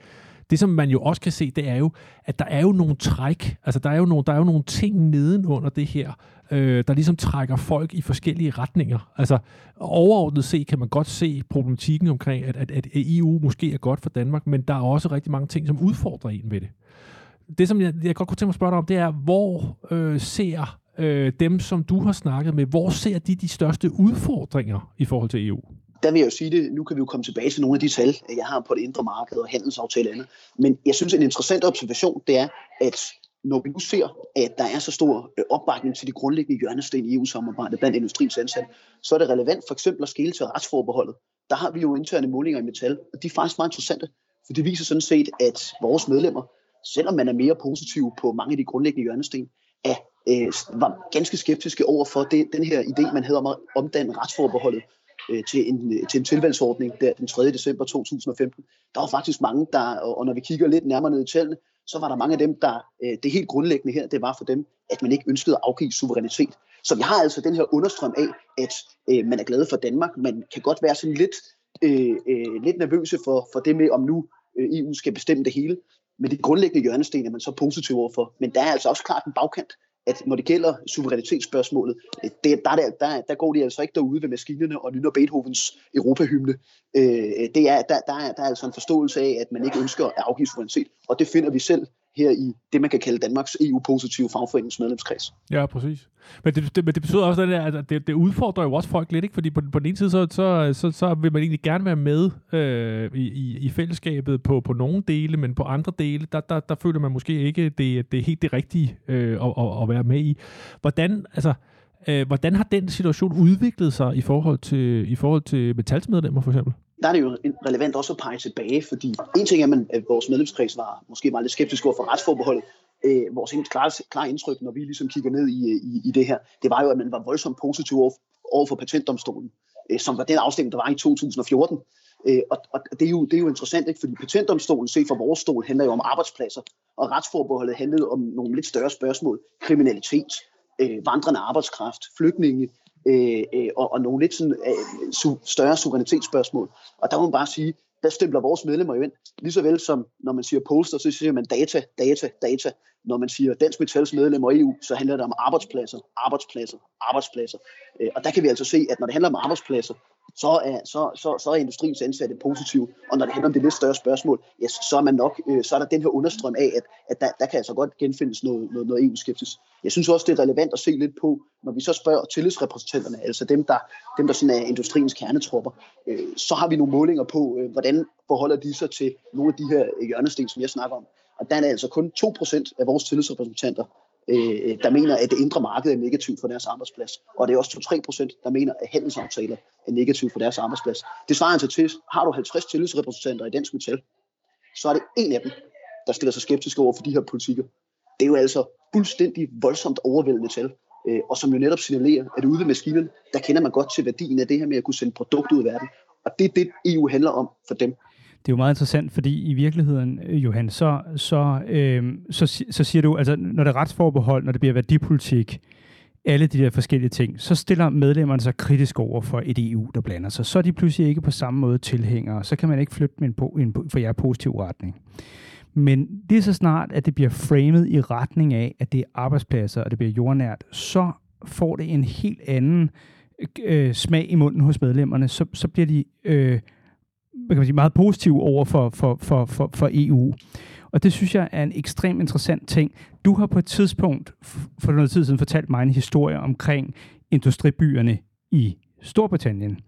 Det, som man jo også kan se, det er jo, at der er jo nogle træk, altså der er jo nogle, der er jo nogle ting nedenunder det her, øh, der ligesom trækker folk i forskellige retninger. Altså overordnet set kan man godt se problematikken omkring, at, at, at E U måske er godt for Danmark, men der er også rigtig mange ting, som udfordrer en ved det. Det, som jeg, jeg godt kunne tænke mig at spørge dig om, det er, hvor øh, ser øh, dem, som du har snakket med, hvor ser de de største udfordringer i forhold til E U? Der vil jeg jo sige det, nu kan vi jo komme tilbage til nogle af de tal, jeg har på det indre marked og handelsaftale og andet. Men jeg synes, en interessant observation, det er, at når vi nu ser, at der er så stor opbakning til de grundlæggende hjørnesten i E U-samarbejdet blandt industriens ansatte, så er det relevant for eksempel at skele til retsforbeholdet. Der har vi jo interne målinger i Metal, og de er faktisk meget interessante, for det viser sådan set, at vores medlemmer, selvom man er mere positiv på mange af de grundlæggende hjørnesten, er, øh, var ganske skeptiske over for det, den her idé, man havde om at omdanne retsforbeholdet øh, til, en, til en tilvalgsordning der den tredje december to tusind og femten. Der var faktisk mange, der, og når vi kigger lidt nærmere ned i tallene, så var der mange af dem, der øh, det helt grundlæggende her, det var for dem, at man ikke ønskede at afgive suverænitet. Så vi har altså den her understrøm af, at øh, man er glad for Danmark, man kan godt være sådan lidt, øh, øh, lidt nervøse for, for det med, om nu øh, E U skal bestemme det hele. Men de grundlæggende hjørnesten er man så positiv overfor. Men der er altså også klart en bagkant, at når det gælder suverænitetsspørgsmålet, det, der, der, der, der går de altså ikke derude ved maskinerne og nynner Beethovens Europahymne. Øh, det er, der, der, er, der er altså en forståelse af, at man ikke ønsker at afgive suverænitet, og det finder vi selv her i det, man kan kalde Danmarks E U-positive fagforeningsmedlemskreds. Ja, præcis. Men det, det, men det betyder også, at det, det udfordrer jo også folk lidt, ikke? Fordi på, på den ene side, så, så, så, så vil man egentlig gerne være med øh, i, i fællesskabet på, på nogle dele, men på andre dele, der, der, der føler man måske ikke, det, det er helt det rigtige øh, at, at, at være med i. Hvordan, altså, øh, hvordan har den situation udviklet sig i forhold til, i forhold til metalsmedlemmer, for eksempel? Der er det jo relevant også at pege tilbage, fordi en ting er, at vores medlemskreds var måske meget lidt skeptisk over for retsforbeholdet. Øh, vores helt klare, klare indtryk, når vi ligesom kigger ned i, i, i det her, det var jo, at man var voldsomt positiv over, over for patentdomstolen, øh, som var den afstemning, der var i to tusind og fjorten. Øh, og og det, er jo, det er jo interessant, ikke? Fordi patentdomstolen, set fra vores stol, handler jo om arbejdspladser, og retsforbeholdet handlede om nogle lidt større spørgsmål. Kriminalitet, øh, vandrende arbejdskraft, flygtninge, Øh, øh, og, og nogle lidt sådan, øh, su- større suverænitetsspørgsmål. Og der må man bare sige, der stempler vores medlemmer jo ind. Lige så vel som når man siger poster, så siger man data, data, data. Når man siger Dansk Metals medlemmer i E U, så handler det om arbejdspladser, arbejdspladser, arbejdspladser. Øh, og der kan vi altså se, at når det handler om arbejdspladser, så er, så, så, så er industriens ansatte positive. Og når det handler om det lidt større spørgsmål, ja, så er man nok, øh, så er der den her understrøm af, at, at der, der kan altså godt genfindes noget, noget, noget E U-skepsis. Jeg synes også, det er relevant at se lidt på, når vi så spørger tillidsrepræsentanterne, altså dem, der, dem, der sådan er industriens kernetropper, øh, så har vi nogle målinger på, øh, hvordan forholder de sig til nogle af de her hjørnesten, som jeg snakker om. Og der er altså kun to procent af vores tillidsrepræsentanter, øh, der mener, at det indre marked er negativt for deres arbejdsplads. Og det er også to til tre procent, der mener, at handelsaftaler er negativt for deres arbejdsplads. Det svarer altså til, har du halvtreds tillidsrepræsentanter i Dansk Metal, så er det en af dem, der stiller sig skeptisk over for de her politikker. Det er jo altså fuldstændig voldsomt overvældende tal, øh, og som jo netop signalerer, at ude ved maskinen, der kender man godt til værdien af det her med at kunne sende produkter ud i verden. Og det er det, E U handler om for dem. Det er jo meget interessant, fordi i virkeligheden, Johan, så, så, øh, så, så siger du, altså når det er retsforbehold, når det bliver værdipolitik, alle de der forskellige ting, så stiller medlemmerne sig kritisk over for et E U, der blander sig. Så er de pludselig ikke på samme måde tilhængere, så kan man ikke flytte med en, en for jer positiv retning. Men lige så snart, at det bliver framet i retning af, at det er arbejdspladser, og det bliver jordnært, så får det en helt anden øh, smag i munden hos medlemmerne. Så, så bliver de øh, kan man sige, meget positive over for, for, for, for, for E U. Og det synes jeg er en ekstremt interessant ting. Du har på et tidspunkt for noget tid siden fortalt mig en historie omkring industribyerne i Storbritannien,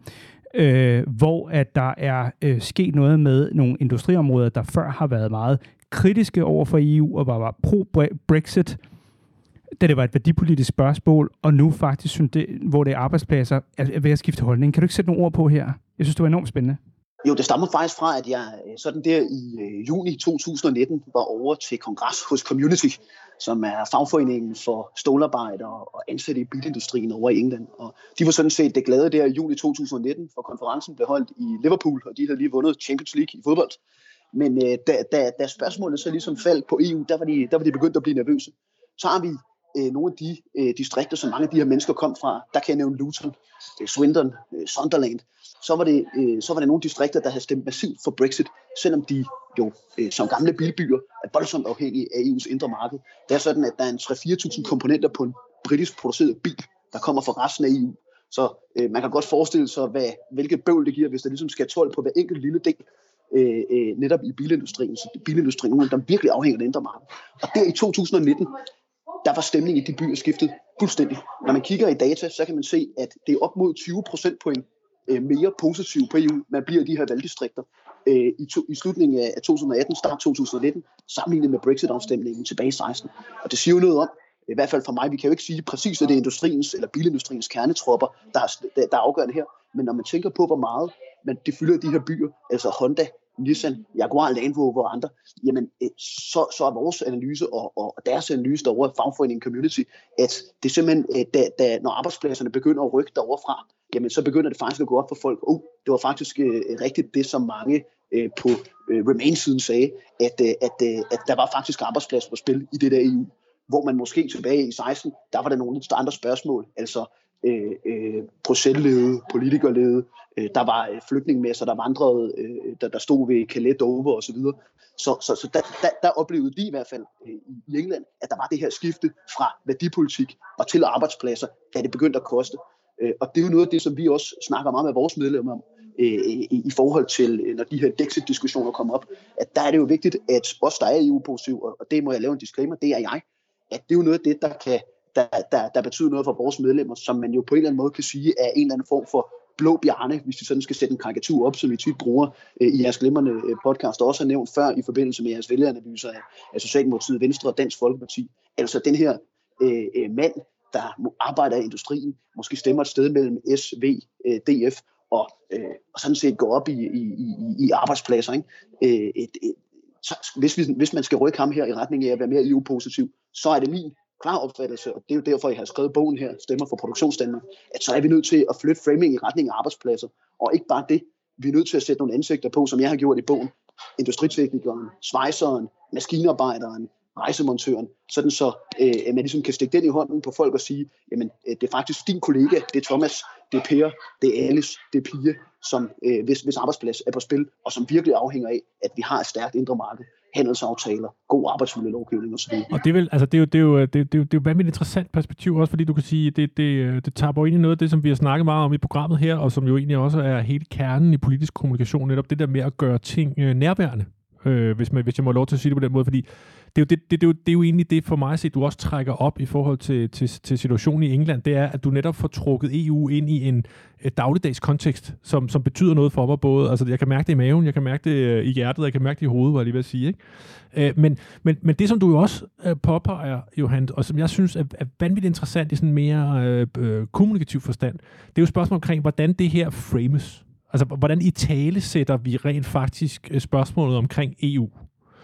øh, hvor at der er øh, sket noget med nogle industriområder, der før har været meget kritiske over for E U og var, var pro-Brexit, da det var et værdipolitisk spørgsmål, og nu faktisk, synes det, hvor det er arbejdspladser, er ved at skifte holdning. Kan du ikke sætte nogle ord på her? Jeg synes, det var enormt spændende. Jo, det stammer faktisk fra, at jeg sådan der i øh, juni to tusind og nitten var over til kongres hos Community, som er fagforeningen for stålarbejdere og ansatte i bilindustrien over i England. Og de var sådan set det glade der i juni to tusind og nitten, for konferencen blev holdt i Liverpool, og de havde lige vundet Champions League i fodbold. Men øh, da, da, da spørgsmålet så ligesom faldt på E U, der var, de, der var de begyndt at blive nervøse. Så har vi øh, nogle af de øh, distrikter, som mange af de her mennesker kom fra, der kan jeg nævne Luton, øh, Swindon, øh, Sunderland, så var, det, øh, så var det nogle distrikter, der havde stemt massivt for Brexit, selvom de jo øh, som gamle bilbyer er voldsomt afhængige af E U's indre marked. Det er sådan, at der er en tre til fire tusind komponenter på en britisk produceret bil, der kommer fra resten af E U. Så øh, man kan godt forestille sig, hvad, hvilket bøvl det giver, hvis der ligesom skal tolv på hver enkelt lille del, øh, øh, netop i bilindustrien. Så bilindustrien, der virkelig afhænger af det indre marked. Og der i to tusind nitten, der var stemningen i de byer skiftet fuldstændig. Når man kigger i data, så kan man se, at det er op mod tyve procentpoint øh, mere positivt på E U, man bliver i de her valgdistrikter øh, i, to, i slutningen af to tusind atten, start to tusind nitten, sammenlignet med Brexit-afstemningen tilbage i seksten. Og det siger jo noget om, i hvert fald for mig, vi kan jo ikke sige præcis, at det er industriens eller bilindustriens kernetropper, der er, der er afgørende her, men når man tænker på, hvor meget man, det fylder de her byer, altså Honda, Nissan, Jaguar, Land Rover og andre, jamen så, så er vores analyse og, og deres analyse derovre, fagforeningen Community, at det er simpelthen, da, da, når arbejdspladserne begynder at rykke derovre fra, jamen så begynder det faktisk at gå op for folk. Oh, det var faktisk øh, rigtigt det, som mange øh, på øh, Remain-siden sagde, at, øh, at, øh, at der var faktisk arbejdspladser på spil i det der E U, hvor man måske tilbage i seksten, der var der nogle lidt andre spørgsmål, altså øh, øh, Bruxelles-lede, politikerlede, øh, der var øh, flygtningemesser, der vandrede, øh, der, der stod ved Calais, Dover osv. Så, så, så, så der, der, der oplevede de i hvert fald øh, i England, at der var det her skifte fra værdipolitik og til arbejdspladser, da det begyndte at koste. Øh, og det er jo noget af det, som vi også snakker meget med vores medlemmer om, øh, i, i forhold til, når de her Dexit-diskussioner kommer op, at der er det jo vigtigt, at os, der er E U-positiv, og det må jeg lave en disclaimer, det er jeg, at det er jo noget af det, der, kan, der, der, der betyder noget for vores medlemmer, som man jo på en eller anden måde kan sige er en eller anden form for blå bjørne, hvis vi sådan skal sætte en karikatur op, som vi tit bruger øh, i jeres glimrende øh, podcast, og også har nævnt før i forbindelse med jeres vælgeranalyser af, af Socialdemokratiet, Venstre og Dansk Folkeparti. Altså den her øh, øh, mand, der arbejder i industrien, måske stemmer et sted mellem S, V, øh, D F, og, øh, og sådan set går op i, i, i, i arbejdspladser. Ikke? Øh, et, et, så, hvis, vi, hvis man skal rykke ham her i retning af at være mere E U-positiv, så er det min klar opfattelse, og det er jo derfor, jeg har skrevet bogen her, Stemmer for Produktionsdanmark, at så er vi nødt til at flytte framing i retning af arbejdspladser, og ikke bare det. Vi er nødt til at sætte nogle ansigter på, som jeg har gjort i bogen. Industriteknikeren, svejseren, maskinarbejderen, rejsemontøren, sådan så øh, man ligesom kan stikke den i hånden på folk og sige, jamen øh, det er faktisk din kollega, det er Thomas, det er Per, det er Alice, det er Pia, som øh, hvis, hvis arbejdsplads er på spil, og som virkelig afhænger af, at vi har et stærkt indre marked, handelsaftaler, god arbejdsmiljølovgivning osv. Og det er vel, altså det er jo, det er jo, det er, det er jo, det er jo vanvittigt interessant perspektiv også, fordi du kan sige, det, det, det tapper ind i noget af det, som vi har snakket meget om i programmet her, og som jo egentlig også er hele kernen i politisk kommunikation, netop det der med at gøre ting øh, nærværende, øh, hvis, man, hvis jeg må lov til at sige det på den måde, fordi det er, jo, det, det, det, er jo, det er jo egentlig det for mig at se, du også trækker op i forhold til, til, til situationen i England, det er, at du netop får trukket E U ind i en et dagligdags kontekst, som, som betyder noget for mig både. Altså, jeg kan mærke det i maven, jeg kan mærke det i hjertet, jeg kan mærke det i hovedet, var jeg lige ved at sige. Ikke? Øh, men, men, men det, som du jo også øh, påpeger, Johan, og som jeg synes er, er vanvittigt interessant i sådan en mere øh, øh, kommunikativ forstand, det er jo spørgsmål omkring, hvordan det her frames. Altså, hvordan i tale sætter vi rent faktisk øh, spørgsmålet omkring E U?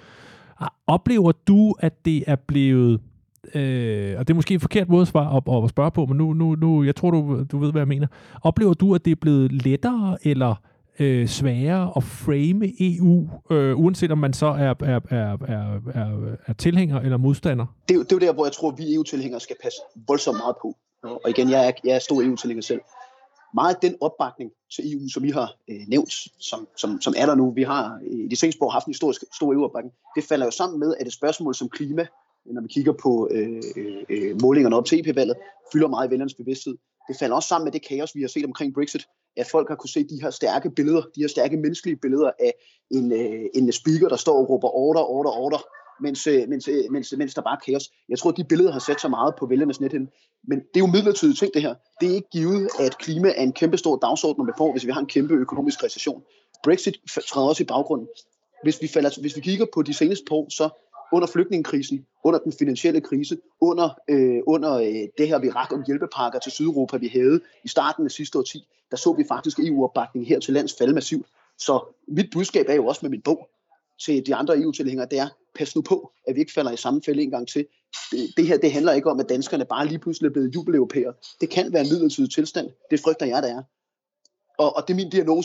Oplever du, at det er blevet, øh, og det er måske en forkert måde at, svare, at spørge på, men nu, nu, nu jeg tror, du, du ved, hvad jeg mener. Oplever du, at det er blevet lettere eller øh, sværere at frame E U, øh, uanset om man så er, er, er, er, er, er tilhænger eller modstander? Det er, det er jo der, hvor jeg tror, at vi E U-tilhængere skal passe voldsomt meget på. Og igen, jeg er, jeg er stor E U-tilhænger selv. Meget af den opbakning til E U, som I har øh, nævnt, som, som, som er der nu, vi har i de seneste år haft en historisk stor E U-opbakning, det falder jo sammen med, at et spørgsmål som klima, når vi kigger på øh, øh, målingerne op til E P-valget, fylder meget i vælgernes bevidsthed. Det falder også sammen med det kaos, vi har set omkring Brexit, at folk har kunne se de her stærke billeder, de her stærke menneskelige billeder af en, øh, en speaker, der står og råber order, order, order, mens, mens, mens, mens der bare er kaos. Jeg tror, at de billeder har sat så meget på vælgernes nethinde. Men det er jo midlertidige ting, det her. Det er ikke givet, at klima er en kæmpe stor dagsorden, vi får, hvis vi har en kæmpe økonomisk recession. Brexit træder også i baggrunden. Hvis vi, falder, hvis vi kigger på de seneste par år, så under flygtningekrisen, under den finansielle krise, under, øh, under øh, det her virak om hjælpepakker til Sydeuropa, vi havde i starten af sidste årti, der så vi faktisk E U-opbakning her til lands falde massivt. Så mit budskab er jo også med min bog til de andre E U-tilhængere, det er, pas nu på, at vi ikke falder i samme fælde en gang til. Det, det her, det handler ikke om, at danskerne bare lige pludselig er blevet jubeleuropæere. Det kan være en midlertidig tilstand. Det frygter jeg, der er. Og, og det er min diagnose.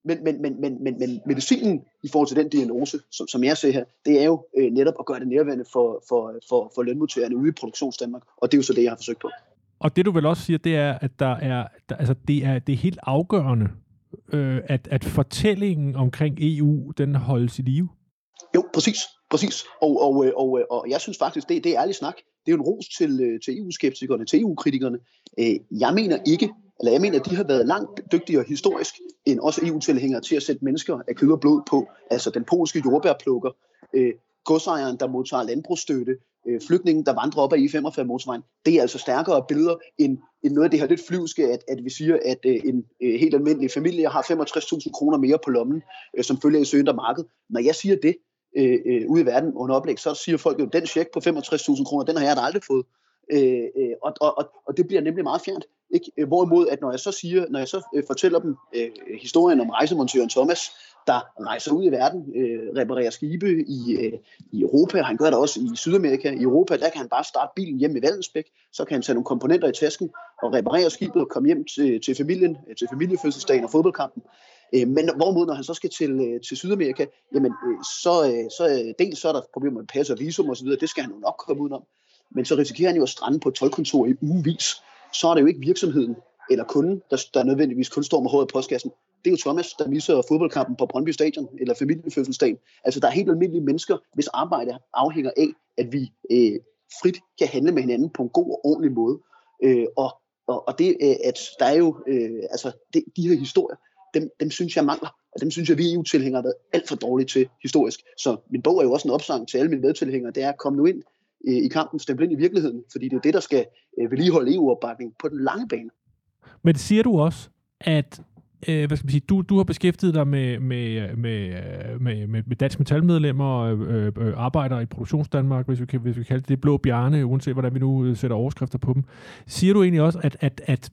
Men, men, men, men, men, men medicinen i forhold til den diagnose, som, som jeg ser her, det er jo øh, netop at gøre det nærværende for, for, for, for lønmodtagerne ude i Produktionsdanmark, og det er jo så det, jeg har forsøgt på. Og det du vel også siger, det er, at der er, der, altså, det er, det er helt afgørende, øh, at, at fortællingen omkring E U, den holdes i live. Jo, præcis. præcis. Og, og, og, og jeg synes faktisk, det, det er ærlig snak. Det er jo en ros til, til E U-skeptikerne, til E U-kritikerne. Jeg mener ikke, eller jeg mener, at de har været langt dygtigere historisk, end også E U-tilhængere til at sætte mennesker af kød og blod på. Altså den polske jordbærplukker, øh, godsejeren, der modtager landbrugsstøtte, øh, flygtningen, der vandrer op ad I femogfyrre-motorvejen. Det er altså stærkere billeder end, end noget af det her lidt flyvske, at, at vi siger, at øh, en øh, helt almindelig familie har femogtres tusind kroner mere på lommen, øh, som følger i søgende marked. Når jeg siger det øh, øh, ude i verden under oplæg, så siger folk jo, den check på femogtres tusind kroner, den har jeg da aldrig fået. Øh, øh, og, og, og det bliver nemlig meget fjernt. Ikke? Hvorimod, at når jeg så siger, når jeg så øh, fortæller dem øh, historien om rejsemontøren Thomas, der rejser ud i verden, øh, reparerer skibe i, øh, i Europa, og han gør det også i Sydamerika. I Europa, der kan han bare starte bilen hjem i Vallensbæk, så kan han tage nogle komponenter i tasken og reparere skibet og komme hjem til, til familien, til familiefødselsdagen og fodboldkampen. Øh, men hvorimod, når han så skal til, til Sydamerika, jamen, øh, så, øh, så dels så er der problemer med pas og visum osv., det skal han jo nok komme udenom. Men så risikerer han jo at strande på et toldkontor i ugevis. Så er det jo ikke virksomheden eller kunden, der, der nødvendigvis kun står med håret i postkassen. Det er jo Thomas, der misser fodboldkampen på Brøndby Stadion eller familiefødselsdagen. Altså der er helt almindelige mennesker, hvis arbejde afhænger af, at vi øh, frit kan handle med hinanden på en god og ordentlig måde. Øh, og, og, og det, øh, at der er jo, øh, altså det, de her historier, dem, dem synes jeg mangler. Og dem synes jeg, vi E U-tilhængere har været alt for dårlige til historisk. Så min bog er jo også en opsang til alle mine medtilhængere. Det er at komme nu ind i kampen, stemple ind i virkeligheden, fordi det er det, der skal vedligeholde E U-opbakning på den lange bane. Men siger du også, at øh, hvad skal man sige, du, du har beskæftiget dig med, med, med, med, med, med dansk metalmedlemmer og øh, øh, arbejdere i Produktionsdanmark, hvis vi kan, hvis vi kalder det det blå bjerne, uanset hvordan vi nu sætter overskrifter på dem. Siger du egentlig også, at, at, at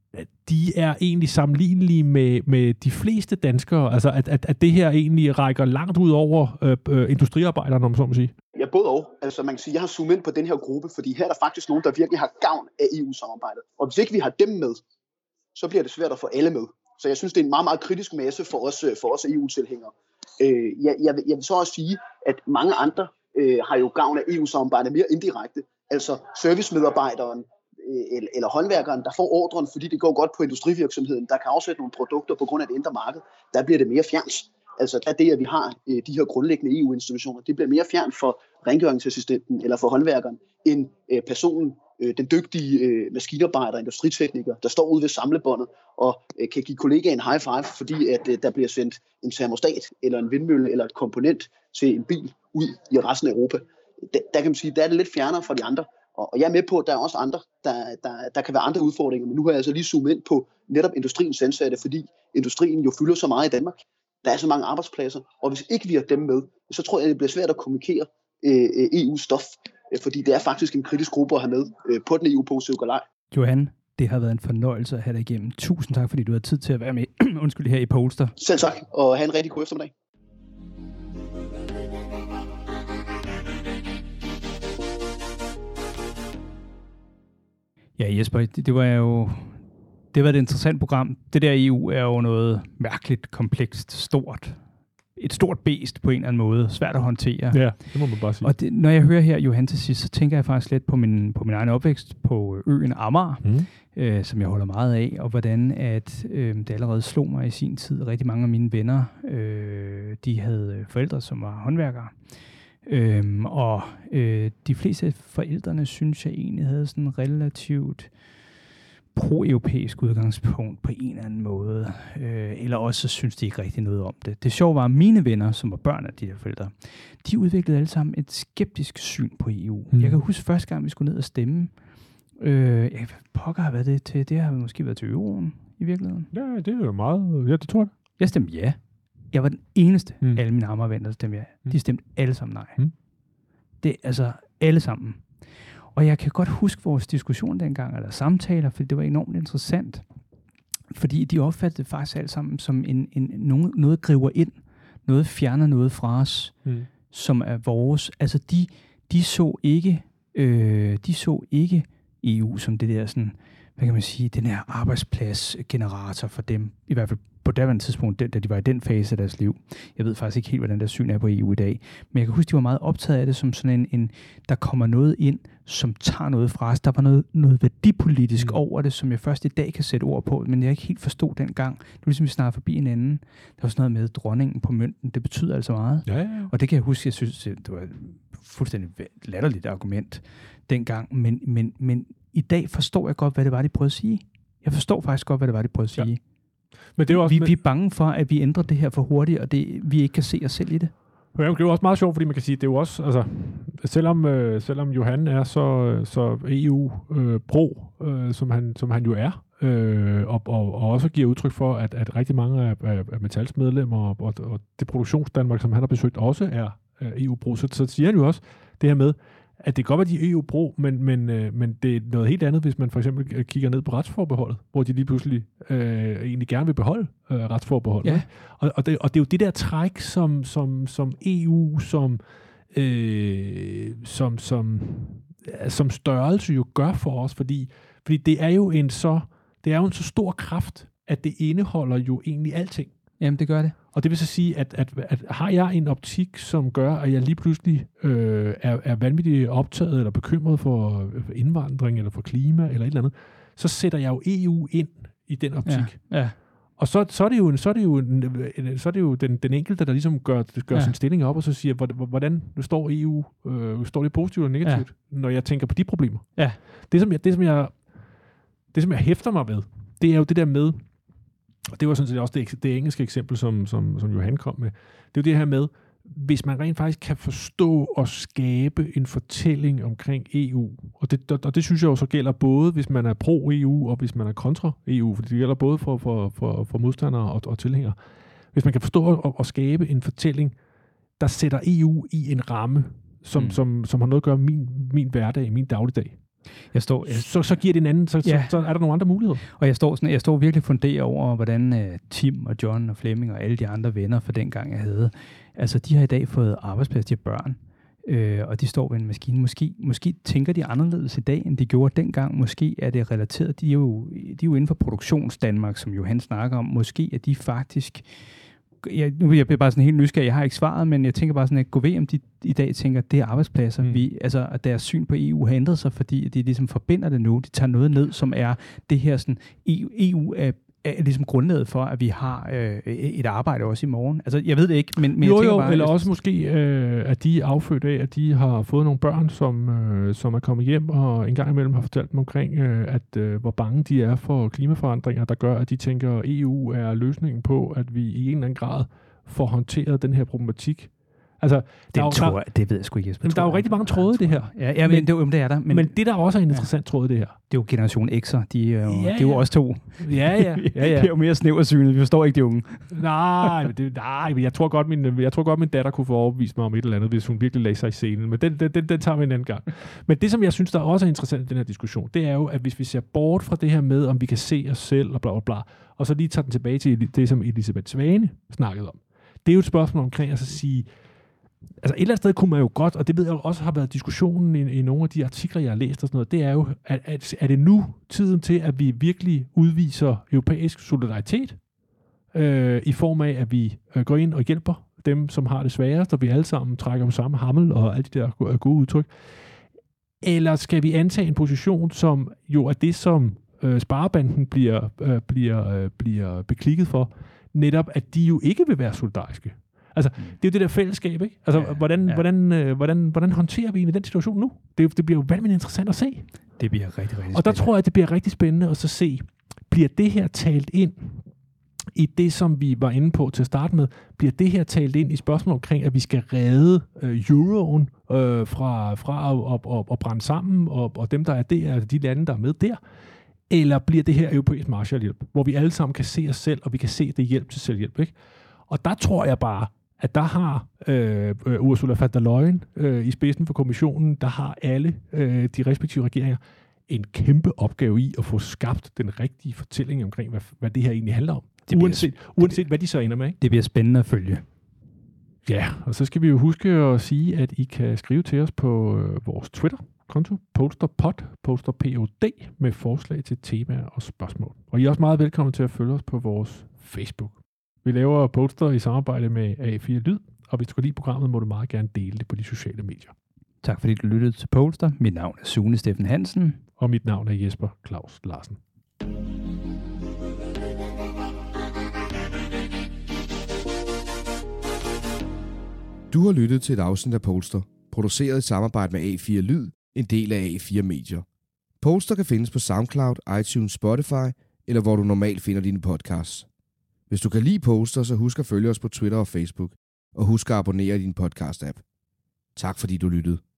de er egentlig sammenlignelige med, med de fleste danskere? Altså, at, at, at det her egentlig rækker langt ud over øh, øh, industriarbejderne, om så må sige? Ja, både og. Altså, man kan sige, jeg har zoomet ind på den her gruppe, fordi her er der faktisk nogen, der virkelig har gavn af E U-samarbejdet. Og hvis ikke vi har dem med, så bliver det svært at få alle med. Så jeg synes, det er en meget, meget kritisk masse for os, for os E U-tilhængere. Øh, jeg, jeg, jeg vil så også sige, at mange andre øh, har jo gavn af E U-samarbejdet mere indirekte. Altså servicemedarbejderen, eller, eller håndværkeren, der får ordren, fordi det går godt på industrivirksomheden, der kan afsætte nogle produkter på grund af det indre marked, der bliver det mere fjerns. Altså der er det, at vi har øh, de her grundlæggende E U-institutioner, det bliver mere fjern for rengøringsassistenten eller for håndværkeren, end øh, personen, øh, den dygtige øh, maskinarbejder, industritekniker, der står ude ved samlebåndet og øh, kan give kollegaen high five, fordi at øh, der bliver sendt en termostat eller en vindmølle eller et komponent til en bil ud i resten af Europa. Der, der kan man sige, der er det lidt fjernere fra de andre. Og jeg er med på, at der er også andre, der, der, der kan være andre udfordringer, men nu har jeg altså lige zoomet ind på netop industriens ansatte, fordi industrien jo fylder så meget i Danmark. Der er så mange arbejdspladser, og hvis ikke vi har dem med, så tror jeg, det bliver svært at kommunikere øh, E U-stof, øh, fordi det er faktisk en kritisk gruppe at have med øh, på den E U-positive galej. Johan, det har været en fornøjelse at have dig igennem. Tusind tak, fordi du har tid til at være med Undskyld, her i Polster. Selv tak, og have en rigtig god eftermiddag. Ja, Jesper, det, det var jo det var et interessant program. Det der E U er jo noget mærkeligt, komplekst, stort. Et stort bæst på en eller anden måde. Svært at håndtere. Ja, det må man bare sige. Og det, når jeg hører her Johan til sidst, så tænker jeg faktisk lidt på min, på min egen opvækst på øen Amager, mm. øh, som jeg holder meget af, og hvordan at, øh, det allerede slog mig i sin tid. Rigtig mange af mine venner, øh, de havde forældre, som var håndværkere. Øhm, og øh, de fleste af forældrene, synes jeg egentlig, havde sådan en relativt pro-europæisk udgangspunkt på en eller anden måde. Øh, eller også synes de ikke rigtig noget om det. Det sjove var, at mine venner, som var børn af de her forældre, de udviklede alle sammen et skeptisk syn på E U. Mm. Jeg kan huske første gang, vi skulle ned og stemme. Øh, jeg pokker har været det til. Det har måske været til euroen i virkeligheden. Ja, det er jo meget. Ja, det tror jeg. Jeg stemte ja. Jeg var den eneste af mm. alle mine Amagervenner, der stemte ja. Mm. De stemte alle sammen nej. Mm. Det er altså alle sammen. Og jeg kan godt huske vores diskussion dengang, eller samtaler, for det var enormt interessant. Fordi de opfattede det faktisk alle sammen som en, en, noget, noget griber ind, noget fjerner noget fra os, mm. som er vores. Altså de, de så ikke, øh, de så ikke E U som det der sådan, hvad kan man sige, den her arbejdspladsgenerator for dem, i hvert fald på daværende tidspunkt, da de var i den fase af deres liv. Jeg ved faktisk ikke helt, hvordan deres syn er på E U i dag. Men jeg kan huske, de var meget optaget af det som sådan en, en der kommer noget ind, som tager noget fra os. Der var noget, noget værdipolitisk mm. over det, som jeg først i dag kan sætte ord på, men jeg ikke helt forstod dengang. Det var ligesom, vi snakkede forbi en anden. Der var sådan noget med dronningen på mønten. Det betyder altså meget. Ja, ja. Og det kan jeg huske, jeg synes, det var et fuldstændig latterligt argument dengang. Men, men, men i dag forstår jeg godt, hvad det var, de prøvede at sige. Jeg forstår faktisk godt, hvad det var, de prøvede at sige. Ja. Men det er også vi, med... vi er bange for, at vi ændrer det her for hurtigt, og det, vi ikke kan se os selv i det. Ja, det er jo også meget sjovt, fordi man kan sige, det er jo også, altså, selvom, øh, selvom Johan er så, så E U-pro, øh, som, han, som han jo er, øh, og, og, og også giver udtryk for, at, at rigtig mange af, af, af Metals medlemmer og, og, og det produktionsdanmark, som han har besøgt, også er E U-pro, så, så siger han jo også det her med, at det kan godt være, de er E U-pro, men, men, øh, men det er noget helt andet, hvis man for eksempel kigger ned på retsforbeholdet, hvor de lige pludselig øh, egentlig gerne vil beholde øh, retsforbeholdet. Ja. Og, og, det, og det er jo det der træk, som, som, som E U, som, øh, som, som, som størrelse jo gør for os, fordi, fordi det er jo en så det er jo en så stor kraft, at det indeholder jo egentlig alting. Jamen, det gør det. Og det vil så sige, at, at, at har jeg en optik, som gør, at jeg lige pludselig øh, er, er vanvittigt optaget eller bekymret for indvandring eller for klima eller et eller andet, så sætter jeg jo E U ind i den optik. Ja, ja. Og så, så er det jo, så er det jo, så er det jo den, den enkelte, der ligesom gør, gør ja. sin stilling op, og så siger, hvordan står E U, øh, står det positivt eller negativt, ja. når jeg tænker på de problemer. Ja. Det, som jeg, det, som jeg, det, som jeg hæfter mig ved, det er jo det der med, og det var sådan set også det, det engelske eksempel, som, som, som Johan kom med. Det er jo det her med, hvis man rent faktisk kan forstå og skabe en fortælling omkring E U, og det, og det synes jeg jo så gælder både, hvis man er pro-E U, og hvis man er kontra-E U, for det gælder både for, for, for, for modstandere og, og tilhængere. Hvis man kan forstå og, og skabe en fortælling, der sætter E U i en ramme, som, mm. som, som har noget at gøre med min, min hverdag, min dagligdag, Jeg står, jeg, så, så giver det en anden, så, ja. så, så er der nogle andre muligheder. Og jeg står, sådan, jeg står virkelig funderet over, hvordan uh, Tim og John og Flemming og alle de andre venner fra dengang, jeg havde, altså de har i dag fået arbejdsplads til børn, øh, og de står ved en maskine. Måske, måske tænker de anderledes i dag, end de gjorde dengang. Måske er det relateret. De er jo, de er jo inden for produktionsdanmark, som Johan snakker om. Måske er de faktisk... Jeg, nu er jeg bare sådan helt nysgerrig, jeg har ikke svaret, men jeg tænker bare sådan, at gå ved, om de i dag tænker, at det er arbejdspladser. Mm. Vi, altså, at deres syn på E U har ændret sig, fordi de ligesom forbinder det nu. De tager noget ned, som er det her sådan, E U er, er ligesom grundlaget for, at vi har øh, et arbejde også i morgen. Altså, jeg ved det ikke, men, men jo, jeg tænker jo, bare... eller også måske, øh, at de er affødt af, at de har fået nogle børn, som, øh, som er kommet hjem, og en gang imellem har fortalt dem omkring, øh, at øh, hvor bange de er for klimaforandringer, der gør, at de tænker, at E U er løsningen på, at vi i en eller anden grad får håndteret den her problematik. Altså, det, der, tror der, jeg, det ved jeg sgu ikke, Jesper. Der er jo rigtig mange tråde i det her. Ja, ja men, men, det, det er der. Men, men det, der også er en interessant ja. tråd i det her. Det er jo generation X'er. De er jo, ja, det er jo også to. Ja, ja. ja, ja. Det er jo mere snæversynet. Vi forstår ikke de unge. Nej, det, nej jeg, tror godt, min, jeg tror godt, min datter kunne få overbevist mig om et eller andet, hvis hun virkelig lagde sig i scenen. Men den, den, den, den tager vi en anden gang. Men det, som jeg synes, der også er interessant i den her diskussion, det er jo, at hvis vi ser bort fra det her med, om vi kan se os selv og bla bla bla, og så lige tager den tilbage til det, som Elisabeth Svane snakkede om. Det er jo et spørgsmål omkring at sige, altså et eller andet sted kunne man jo godt, og det ved jeg også har været diskussionen i, i nogle af de artikler, jeg har læst og sådan noget, det er jo, at, at, er det nu tiden til, at vi virkelig udviser europæisk solidaritet, øh, i form af, at vi øh, går ind og hjælper dem, som har det sværest, og vi alle sammen trækker om samme hammel og alle de der gode udtryk, eller skal vi antage en position, som jo er det, som øh, sparebanden bliver, øh, bliver, øh, bliver beklikket for, netop at de jo ikke vil være solidariske. Altså, det er jo det der fællesskab, ikke? Altså, ja, hvordan, ja. Hvordan, øh, hvordan, hvordan håndterer vi egentlig den situation nu? Det, det bliver jo vanvittigt interessant at se. Det bliver rigtig, rigtig spændende. Og der tror jeg, at det bliver rigtig spændende at så se, bliver det her talt ind i det, som vi var inde på til at starte med, bliver det her talt ind i spørgsmål omkring, at vi skal redde øh, euroen øh, fra, fra at, at, at, at brænde sammen, og, og dem, der er der, altså de lande, der er med der, eller bliver det her europæisk Marshallhjælp, hvor vi alle sammen kan se os selv, og vi kan se, at det er hjælp til selvhjælp, ikke? Og der tror jeg bare, at der har øh, Ursula von der Leyen øh, i spidsen for kommissionen, der har alle øh, de respektive regeringer en kæmpe opgave i at få skabt den rigtige fortælling omkring, hvad, hvad det her egentlig handler om. Det uanset bliver, uanset det, hvad de så ender med. Ikke? Det bliver spændende at følge. Ja, og så skal vi jo huske at sige, at I kan skrive til os på øh, vores Twitter-konto, posterpod, posterpod, med forslag til temaer og spørgsmål. Og I er også meget velkommen til at følge os på vores Facebook. Vi laver Polster i samarbejde med A fire Lyd, og hvis du kan lide programmet, må du meget gerne dele det på de sociale medier. Tak fordi du lyttede til Polster. Mit navn er Sune Steffen Hansen. Og mit navn er Jesper Claus Larsen. Du har lyttet til et afsnit af Polster, produceret i samarbejde med A fire Lyd, en del af A fire Medier. Polster kan findes på SoundCloud, iTunes, Spotify eller hvor du normalt finder dine podcasts. Hvis du kan lide Polster, så husk at følge os på Twitter og Facebook, og husk at abonnere i din podcast-app. Tak fordi du lyttede.